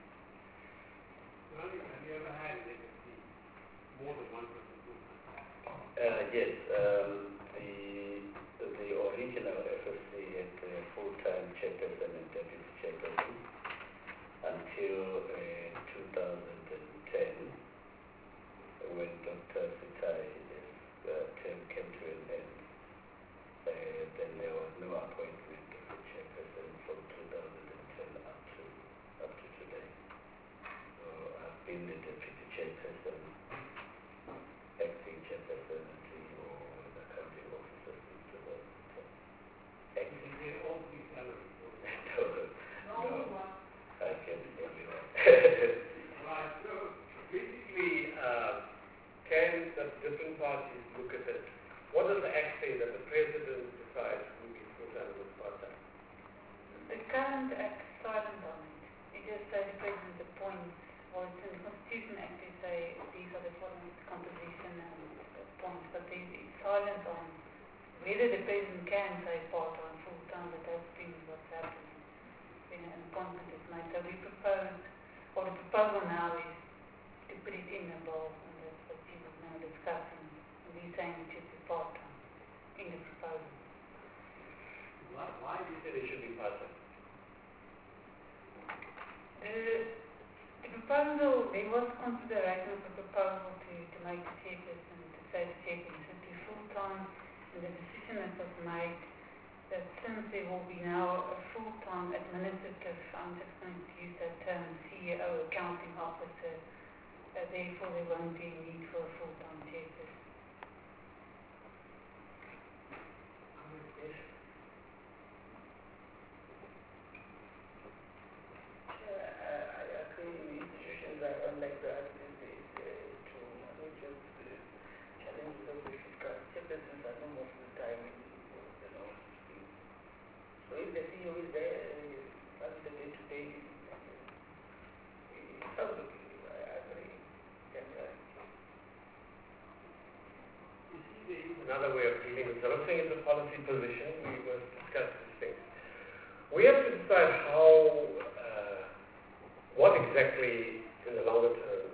Have you ever had an F F C more than one person full-time? Uh, yes, um, the, the original F F C had a full-time chairperson and deputy chairperson until uh, two thousand ten, when Doctor Sitai's uh, term came to an end. Uh, then there was no appointment of a chairperson from two thousand ten up to up to today. So I've been the deputy chairperson, acting chairperson, C E O, and accounting officer since two thousand ten. Acting. Is there all three salaries? No, no, I can tell you that. Right, so Basically, uh, can the different parties look at it? What does the Act say that the President decides who is full-time and who is part-time? The current act is silent on it. It just says the President appoints, or it's in the Constitution Act, they say these are the following composition and appoints, but they, it's silent on whether the President can say part-time, full-time, but that's been what's happening. You know, and constant is made. So we propose, or the proposal now is to put it in the bill, and that's what you was now discussing. And we're saying it should be part-time in the proposal. Why, why do you say they should be part-time? The, the proposal, there was consideration of a proposal to, to make the chairperson, to say the chairperson should be full-time, and the decision that was made that since there will be now a full-time administrative, I'm just going to use that term, C E O, accounting officer, uh, therefore there won't be a need for a full-time chairperson. Yeah, I, I agree. Institutions are unlike the other these days uh, to manage those uh, challenges of the fiscal. Chairpersons are no more full time in you know. So if the C E O is there, uh, running the day to day, it sounds okay. I agree. And, uh, you see there is Another way of dealing with it. I'm saying it's a policy position. We must discuss these things. We have to decide how, uh, what exactly in the longer term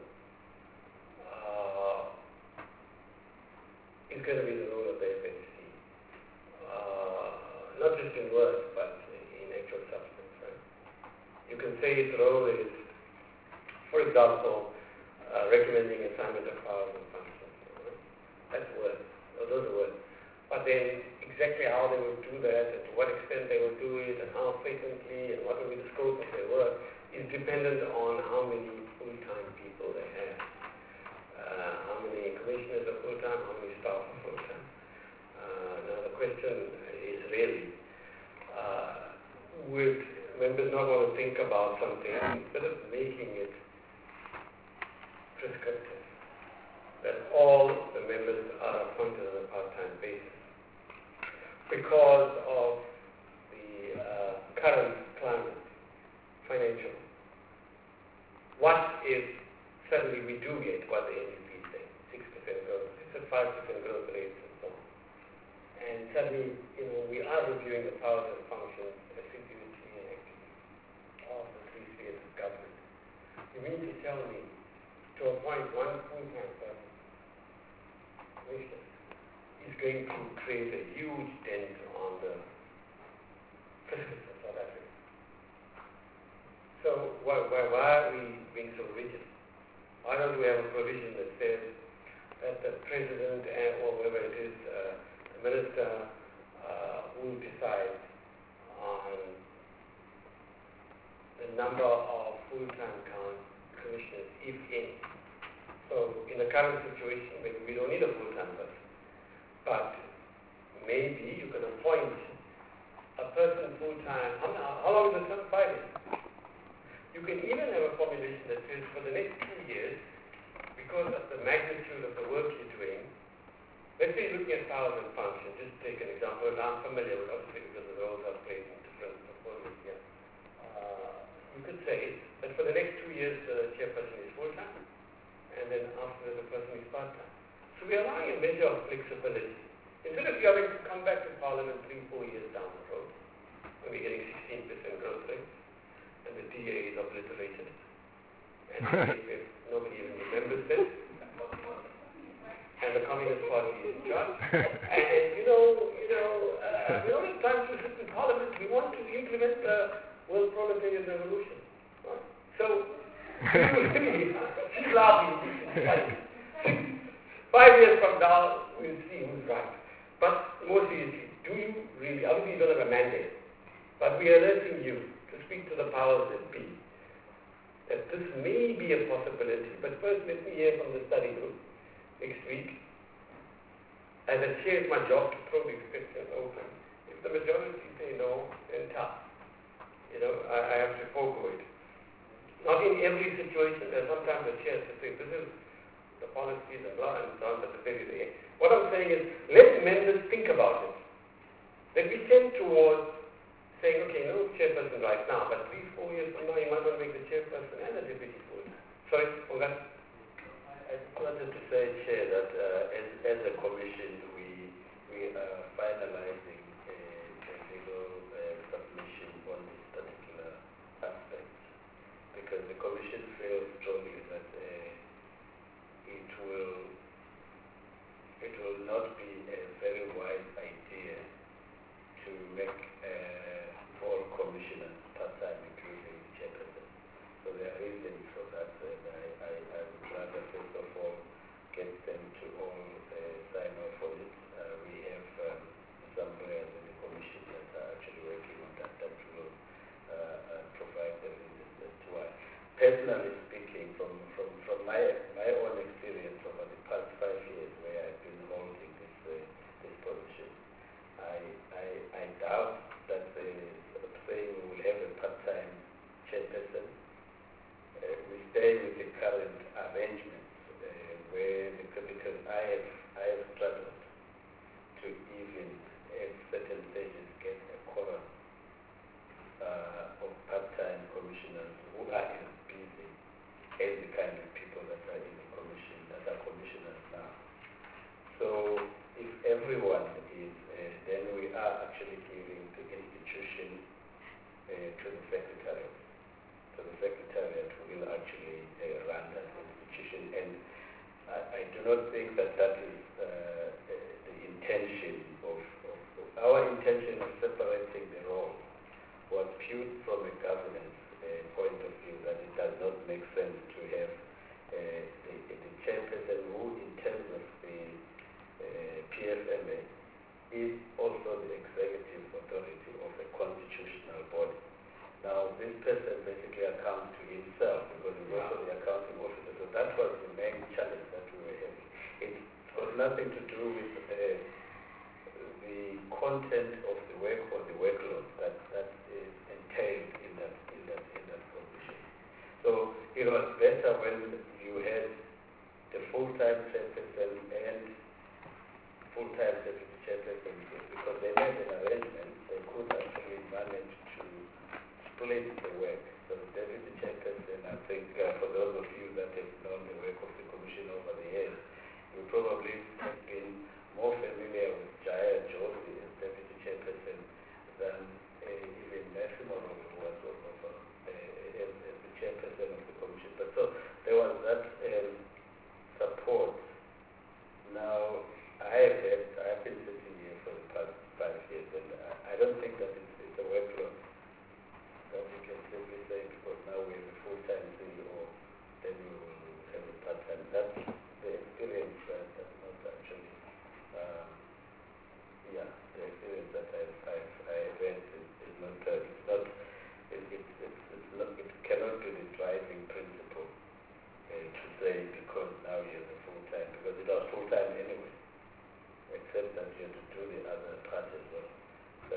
uh, is going to be the role of the F N C. Uh, not just in words, but in actual substance, right? You can say its role is, for example, uh, recommending assignment of powers and functions. Right? That's words. Oh, those are words. But then exactly how they would do that and to what extent they would do it and how frequently and what will be the scope of their work is dependent on how many full-time people they have. Uh, how many commissioners are full-time, how many staff are full-time. Uh, now the question is really, uh, would members not want to think about something instead of making it prescriptive, that all the members are appointed on a part-time basis because of the uh, current climate, financial. What if suddenly we do get what the N D P is saying, six percent growth, it's a five percent growth rate and so on. And suddenly, you know, we are reviewing the powers and functions, assiduity and activity of the three spheres of government. You mean to tell me to appoint one full-time person, commissioner, is going to create a huge dent on the fiscus of South Africa. So why, why, why are we being so rigid? Why don't we have a provision that says that the president and, or whoever it is, uh, the minister, uh, will decide on the number of full-time count commissioners, if any. So in the current situation, maybe we don't need a full-time person. But maybe you can appoint a person full-time. How, how long is the term? Five years. You can even have a formulation that says for the next two years, because of the magnitude of the work you're doing, let's say you're looking at powers and functions, just take an example, and I'm familiar with obviously because the roles I've played in different portfolios here. Uh, you could say that for the next two years the chairperson is full-time, and then after that the person is part-time. So we are allowing a measure of flexibility. Instead of you having to come back to Parliament three, four years down the road, when we're getting sixteen percent growth rate, and the D A is obliterated, and if nobody even remembers this, and the Communist Party is in charge, and you know, you know, uh, we don't have time to sit in Parliament. We want to implement the World Proletarian Revolution. Right? So, really, she's laughing. Five years from now, we'll see who's right. But more seriously, do you really? Obviously, you don't have a mandate, but we are alerting you to speak to the powers that be that this may be a possibility. But first, let me hear from the study group next week. As a chair, it's my job to throw these questions open. If the majority say no, then tough. You know, I, I have to forego it. Not in every situation. There's sometimes a chair to say, this is the policies and blah and so on, but the very end. What I'm saying is, let members think about it. Let me tend towards saying, okay, no chairperson right now, but three, four years from now, you might want to make the chairperson and the deputy full. Sorry, on that. I just wanted to say, Chair, that uh, as, as a commission, we we are finalizing a, a legal uh, submission on this particular aspect, because the commission feels strongly that uh, it will it will not be a very wise idea to make uh, all commissioners part-time, including the chairperson. So there are reasons for that, and I, I, I would rather first of all get them to all uh, sign off on it. Uh, we have um, some lawyers in the commission that are actually working on that, that will uh, uh, provide the reasons as to why. Personally speaking, from, from, from my, my own experience over the past five years where I've been holding this, uh, this position, I, I, I doubt that the saying we will have a part-time chairperson. Uh, we stay with the current arrangements uh, where, because, because I have I have struggled to even at certain stages get a quorum uh, of part-time commissioners who are as busy as the kind of people that are in the commission, that are commissioners now. So if everyone is, uh, then we are actually giving the institution uh, to the secretariat. So the secretariat will actually uh, run that institution, and I, I do not think that that is uh, uh, the intention of, of, of our intention of separating the role was viewed from a governance uh, point of view, that it does not make sense to have uh, the, the chairperson who, in terms of the uh, P F M A, is also the executive authority of a constitutional body. Now, this person basically accounts to himself because he's also the accounting officer. So that was the main challenge that we were having. It's got nothing to do with uh, the content of the work or the workload that, that is entailed in that, in that, in that position. So it was better when you had the full-time chairperson and full-time deputy chairperson, because they made an arrangement. They could actually manage to split the work. So the deputy chairperson, I think uh, for those of you that have known the work of the commission over the years, you probably have been more familiar with Jaya Joshi as deputy chairperson than uh, even Massimo who was over, uh, as, as the chairperson of the commission. But so there was that um, support. Now, I have had, I have been sitting here for the past five years, and I, I don't think that it's, it's a workload that you can simply say that you have to do the other part as well. So,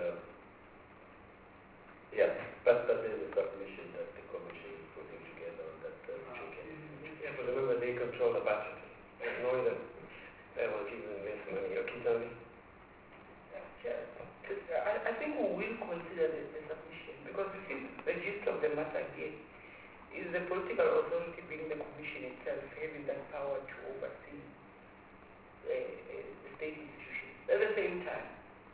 yeah, but, but there's a submission that the commission is putting together on that uh, weekend. Yeah, but remember they control the budget. Ignore them. They will give them less money. Okay, tell me. Yeah, I, I think we will consider the, the submission because you see the gist of the matter here is the political authority being the commission itself having that power to oversee uh, uh, the state institutions. At the same time,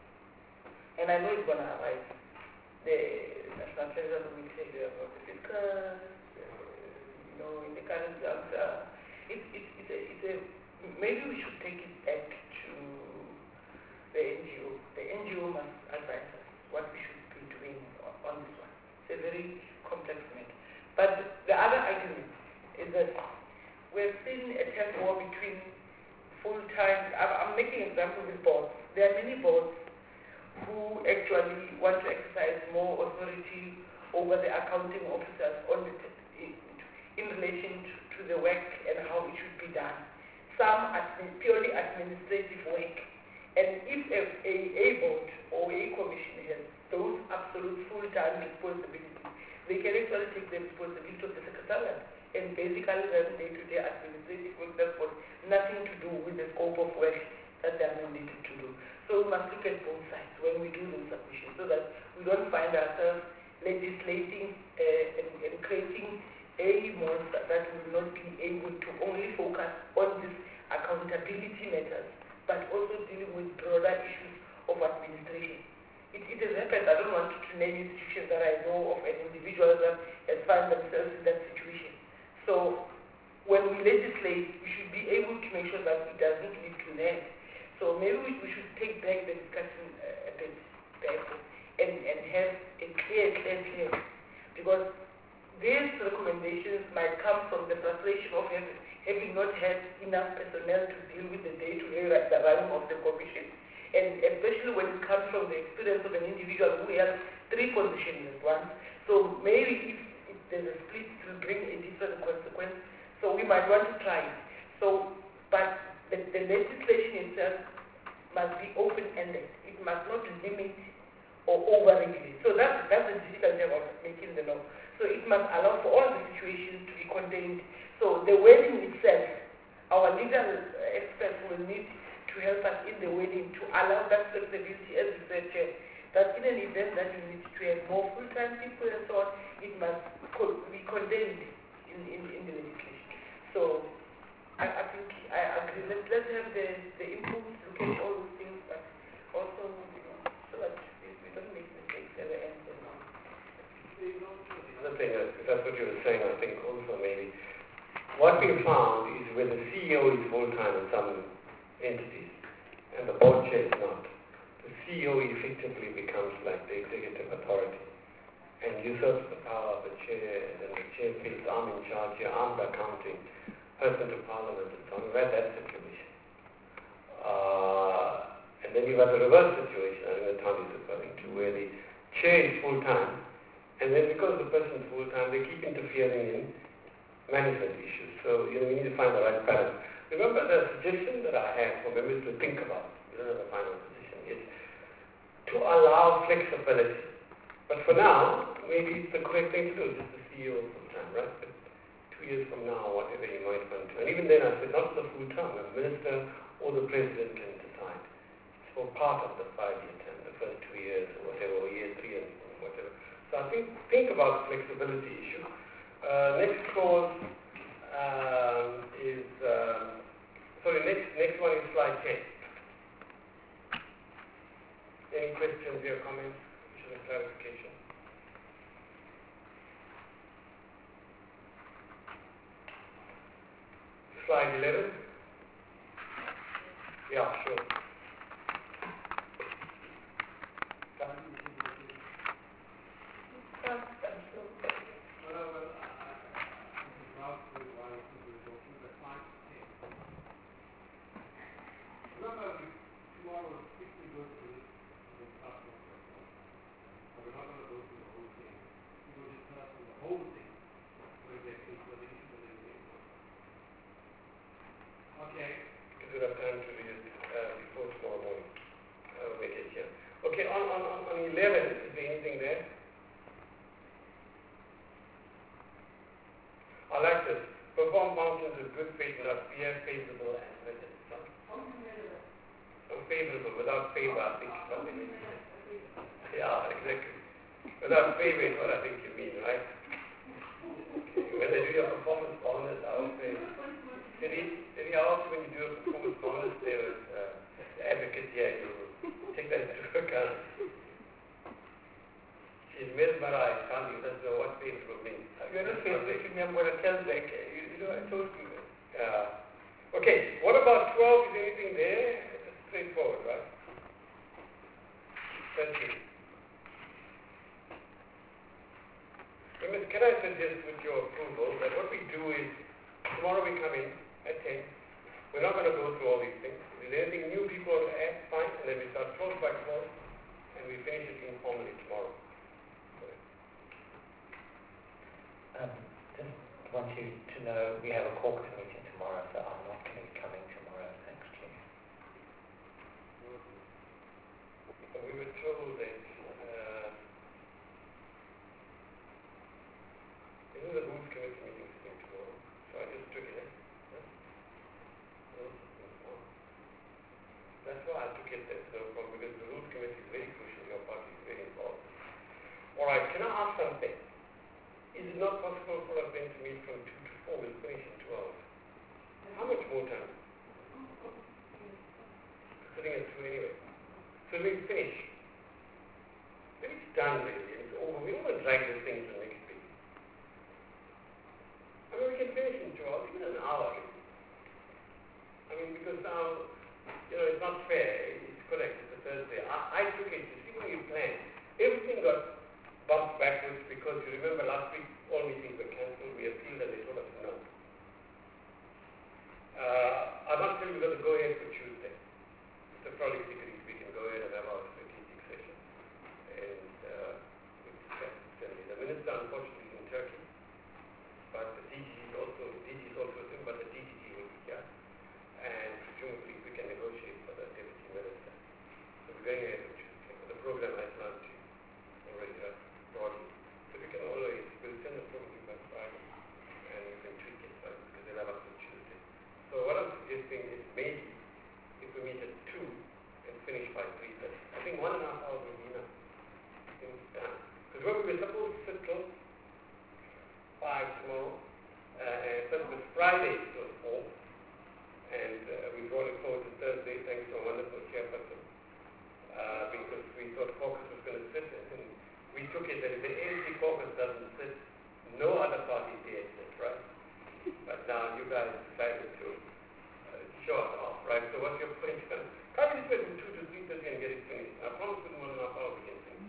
and I know it's going to arise, the National Treasury Committee they are about to discuss, uh, you know, in the current juncture, it, it, it's, a, it's a, maybe we should take it back to the N G O. The N G O must advise us what we should be doing on, on this one. It's a very complex matter. But the other argument is that we've seen a tug war between full-time, I'm, I'm making an example with boards. There are many boards who actually want to exercise more authority over the accounting officers on the, in, in relation to, to the work and how it should be done. Some admin, purely administrative work. And if a, a, a board or a commission has those absolute full-time responsibilities, they can actually take the responsibility of the secretariat and basically run day-to-day administrative work that's got nothing to do with the scope of work that they are mandated to do. So we must look at both sides when we do those submissions so that we don't find ourselves legislating uh, and, and creating a monster that will not be able to only focus on these accountability matters but also dealing with broader issues of administration. It, it has happened, I don't want to name institutions that I know of and individuals that have found themselves in that situation. So when we legislate, we should be able to make sure that it doesn't lead to land. So maybe we, we should take back the discussion uh, a bit back and, and have a clear, clear, clear. Because these recommendations might come from the frustration of having, having not had enough personnel to deal with the day-to-day the running of the commission. And especially when it comes from the experience of an individual who has three positions at once. So maybe if, if there's a split, it will bring a different consequence. So we might want to try it. So, but the, the legislation itself must be open-ended. It must not limit or over-regulate. So that's, that's the difficulty about making the law. So it must allow for all the situations to be contained. So the wording itself, our legal experts will need to help us in the wording to allow that flexibility, as you said, Chair, that in an event that you need to have more full-time people and so on, it must co- be contained in, in, in the legislation. So I, I think I agree. Let's, let's have the, the input, look at all those things, but also, you know, so that we, we don't make mistakes at the end. And all. Another thing, uh, if that's what you were saying, I think also maybe, what we found is when the C E O is full-time in some entities and the board chair is not, the C E O effectively becomes like the executive authority and usurps the power of the chair, and then the chair feels, I'm in charge here, I'm the accounting person to parliament and so on. We've had that situation. Uh, and then you've got the reverse situation, I think that Tom is referring to, where the chair is full-time, and then because the person is full-time, they keep interfering in management issues. So, you know, we need to find the right balance. Remember the suggestion that I have for members to think about, you don't have a final position, is to allow flexibility. But for now, maybe it's the correct thing to do, just the C E O full-time, right? But two years from now, whatever you might want to. And even then, I said, not the full-time, the minister or the president can decide. It's for part of the five-year term, the first two years or whatever, or year three and whatever. So I think, think about the flexibility issue. Uh, next clause um, is, um, sorry, next, next one is slide ten. Any questions or comments, additional clarification? Slide eleven? Yeah, sure. Okay. Is it have time to read it uh, before tomorrow morning? eleven, is there anything there? I like this. Perform functions with good faith without fear, favorable and rigid. So favorable, without favor, I think something like that. Yeah, exactly. Without favor is what I think you mean, right? Okay. When they do your performance bonus, I would say, did he, did he also when you do a performance bonus, there was uh, the advocate here, you take that into account. She's mesmerized, can't you? Doesn't know what favorable means. You're just facing me, I'm going to tell like, you, you know, I told you. Uh, okay, what about twelve? Is there anything there? It's straightforward, right? Thank you. Miss, can I suggest with your approval that what we do is, tomorrow we come in at ten. We're not going to go through all these things. If there's anything new people want to add, fine, and then we start close by close, and we finish it informally tomorrow. Um, just want you to know we have a caucus meeting tomorrow, so I'm not going to be coming tomorrow, thanks to you. We were told that uh, isn't the rules committee meeting sitting tomorrow? So I just took it. Huh? No, no. That's why I took it there, so from, because the rules committee is very crucial, your party is very involved. Alright, can I ask something? Is it not possible for us then to meet from two to four? We'll finish in two hours. How much more time? Sitting at two anyway. So we'll finish. Then it's done really, it's over. We don't want to drag this thing to the next week. I mean, we can finish in two hours, even an hour. I mean, because now, you know, it's not fair. It's correct, it's a Thursday. I, I took it, you see when you plan, everything got bumped backwards because you remember last week all meetings were cancelled. We appealed and they told us no. Uh, I'm not sure we're going to go ahead for Tuesday. Mister Frolic agrees we can go ahead and have our strategic session. And uh, the minister unfortunately is in Turkey, but the D G is also, D G is also with him, but the D G G will be here. And presumably we can negotiate for the deputy minister. So we're going ahead for Tuesday. The program I planned to already uh, broadly. So we can always, we'll send the program by Friday and we can tweak it right, because they'll have up to Tuesday. So what I'm suggesting is maybe if we meet at two and finish by three thirty. I think one and a half hours will be enough. Things done. Because when we were supposed to sit till five tomorrow, uh, but it was Friday till four, and uh, we brought it forward to Thursday thanks to a wonderful chairperson, uh, because we thought caucus was going to sit, and we took it that if the A N C caucus doesn't sit, no other party dare sit, right? But now you guys decided to uh, show us off, right? So what's your point? Can't we just wait from two to three thirty and get it finished? I promise in one and a half hours we can finish.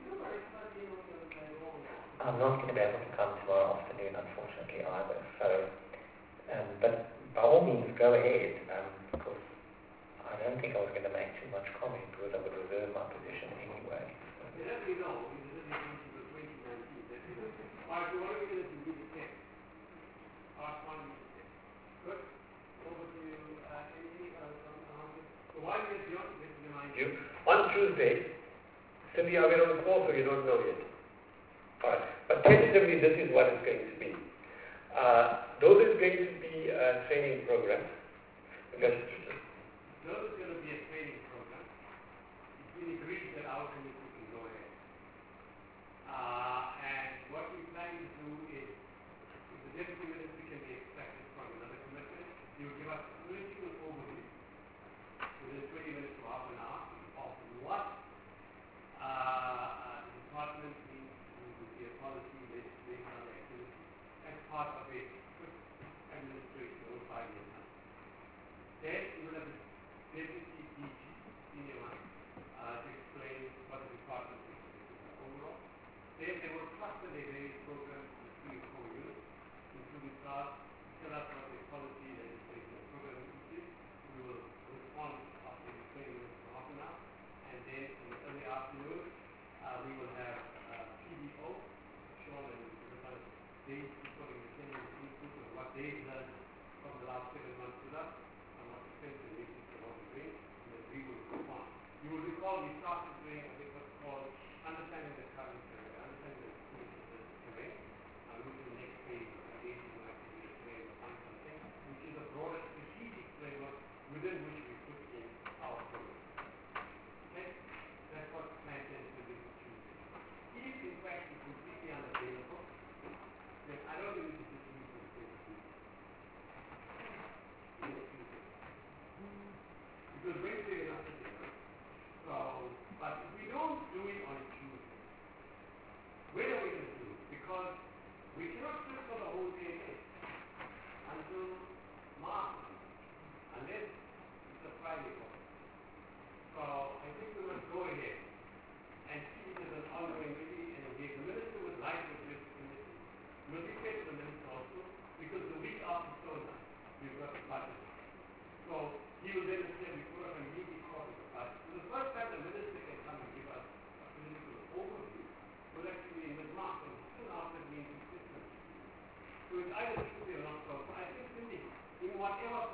I'm not going to be able to come tomorrow afternoon, unfortunately, either. So, um, but by all means, go ahead, um, because I don't think I was going to make too much comment because I would reserve my position anyway. Let me know if this is going to the twenty nineteen. Or if you want to be able to do the ten. Part one, good. Over to you. Uh, anything else on on this? So why is it not get to the nineteenth? You, on Tuesday, Cindy, are we on the call, so you don't know yet? Alright, but tentatively this is what it's going to be. Uh, those is going to be a training program. Because Those is going to be a training program. It's been agreed that our committee can go ahead. Uh, and what we plan to do is, if the deputy minister can be expected from another commitment, he will give us a political overview within twenty minutes to half an hour of what uh, uh, the department needs to do with their policy, legislation, other activities as part of a quick administration over five years now. Then you will have the deputy D G, senior one, uh, to explain what the department is overall. Then they will cluster their various programs into three or four units, including class, tell us what their policy, legislation, and program is. We will respond after twenty minutes to half an hour. And then in the early afternoon, uh, we will have uh, P D O, Sean and Representative Dave supporting the senior input of what they've learned over the last seven months with us, and what the strengths and weaknesses of what we're doing, and then we will respond. You will recall we started doing a bit what's called called Understanding the Current Terrain, Understanding the Limits of the Terrain. I'll move to the next page, engaging my activity terrain or find something, which is a broader strategic framework within which we put in our program. Okay? That's what plan sensitivity chooses. If in fact it's completely unavailable, then I don't think we should just use the sensitivity. Because Wednesday is not sitting, right? So, but if we don't do it on Tuesday, when are we going to do it? Because we cannot sit for the whole day until March, unless it's a Friday for us. So I think we must go ahead and see it as an ongoing meeting and engage. The minister would like to address the committee. We'll be fair to the minister also, because the week after Soda, we've got the budget. So he will then say we put up a meeting called the budget. So the first time the minister can come and give us a political overview will actually be in mid-March, and soon after it means Christmas. So it's either Tuesday or not. So I think Cindy, in whatever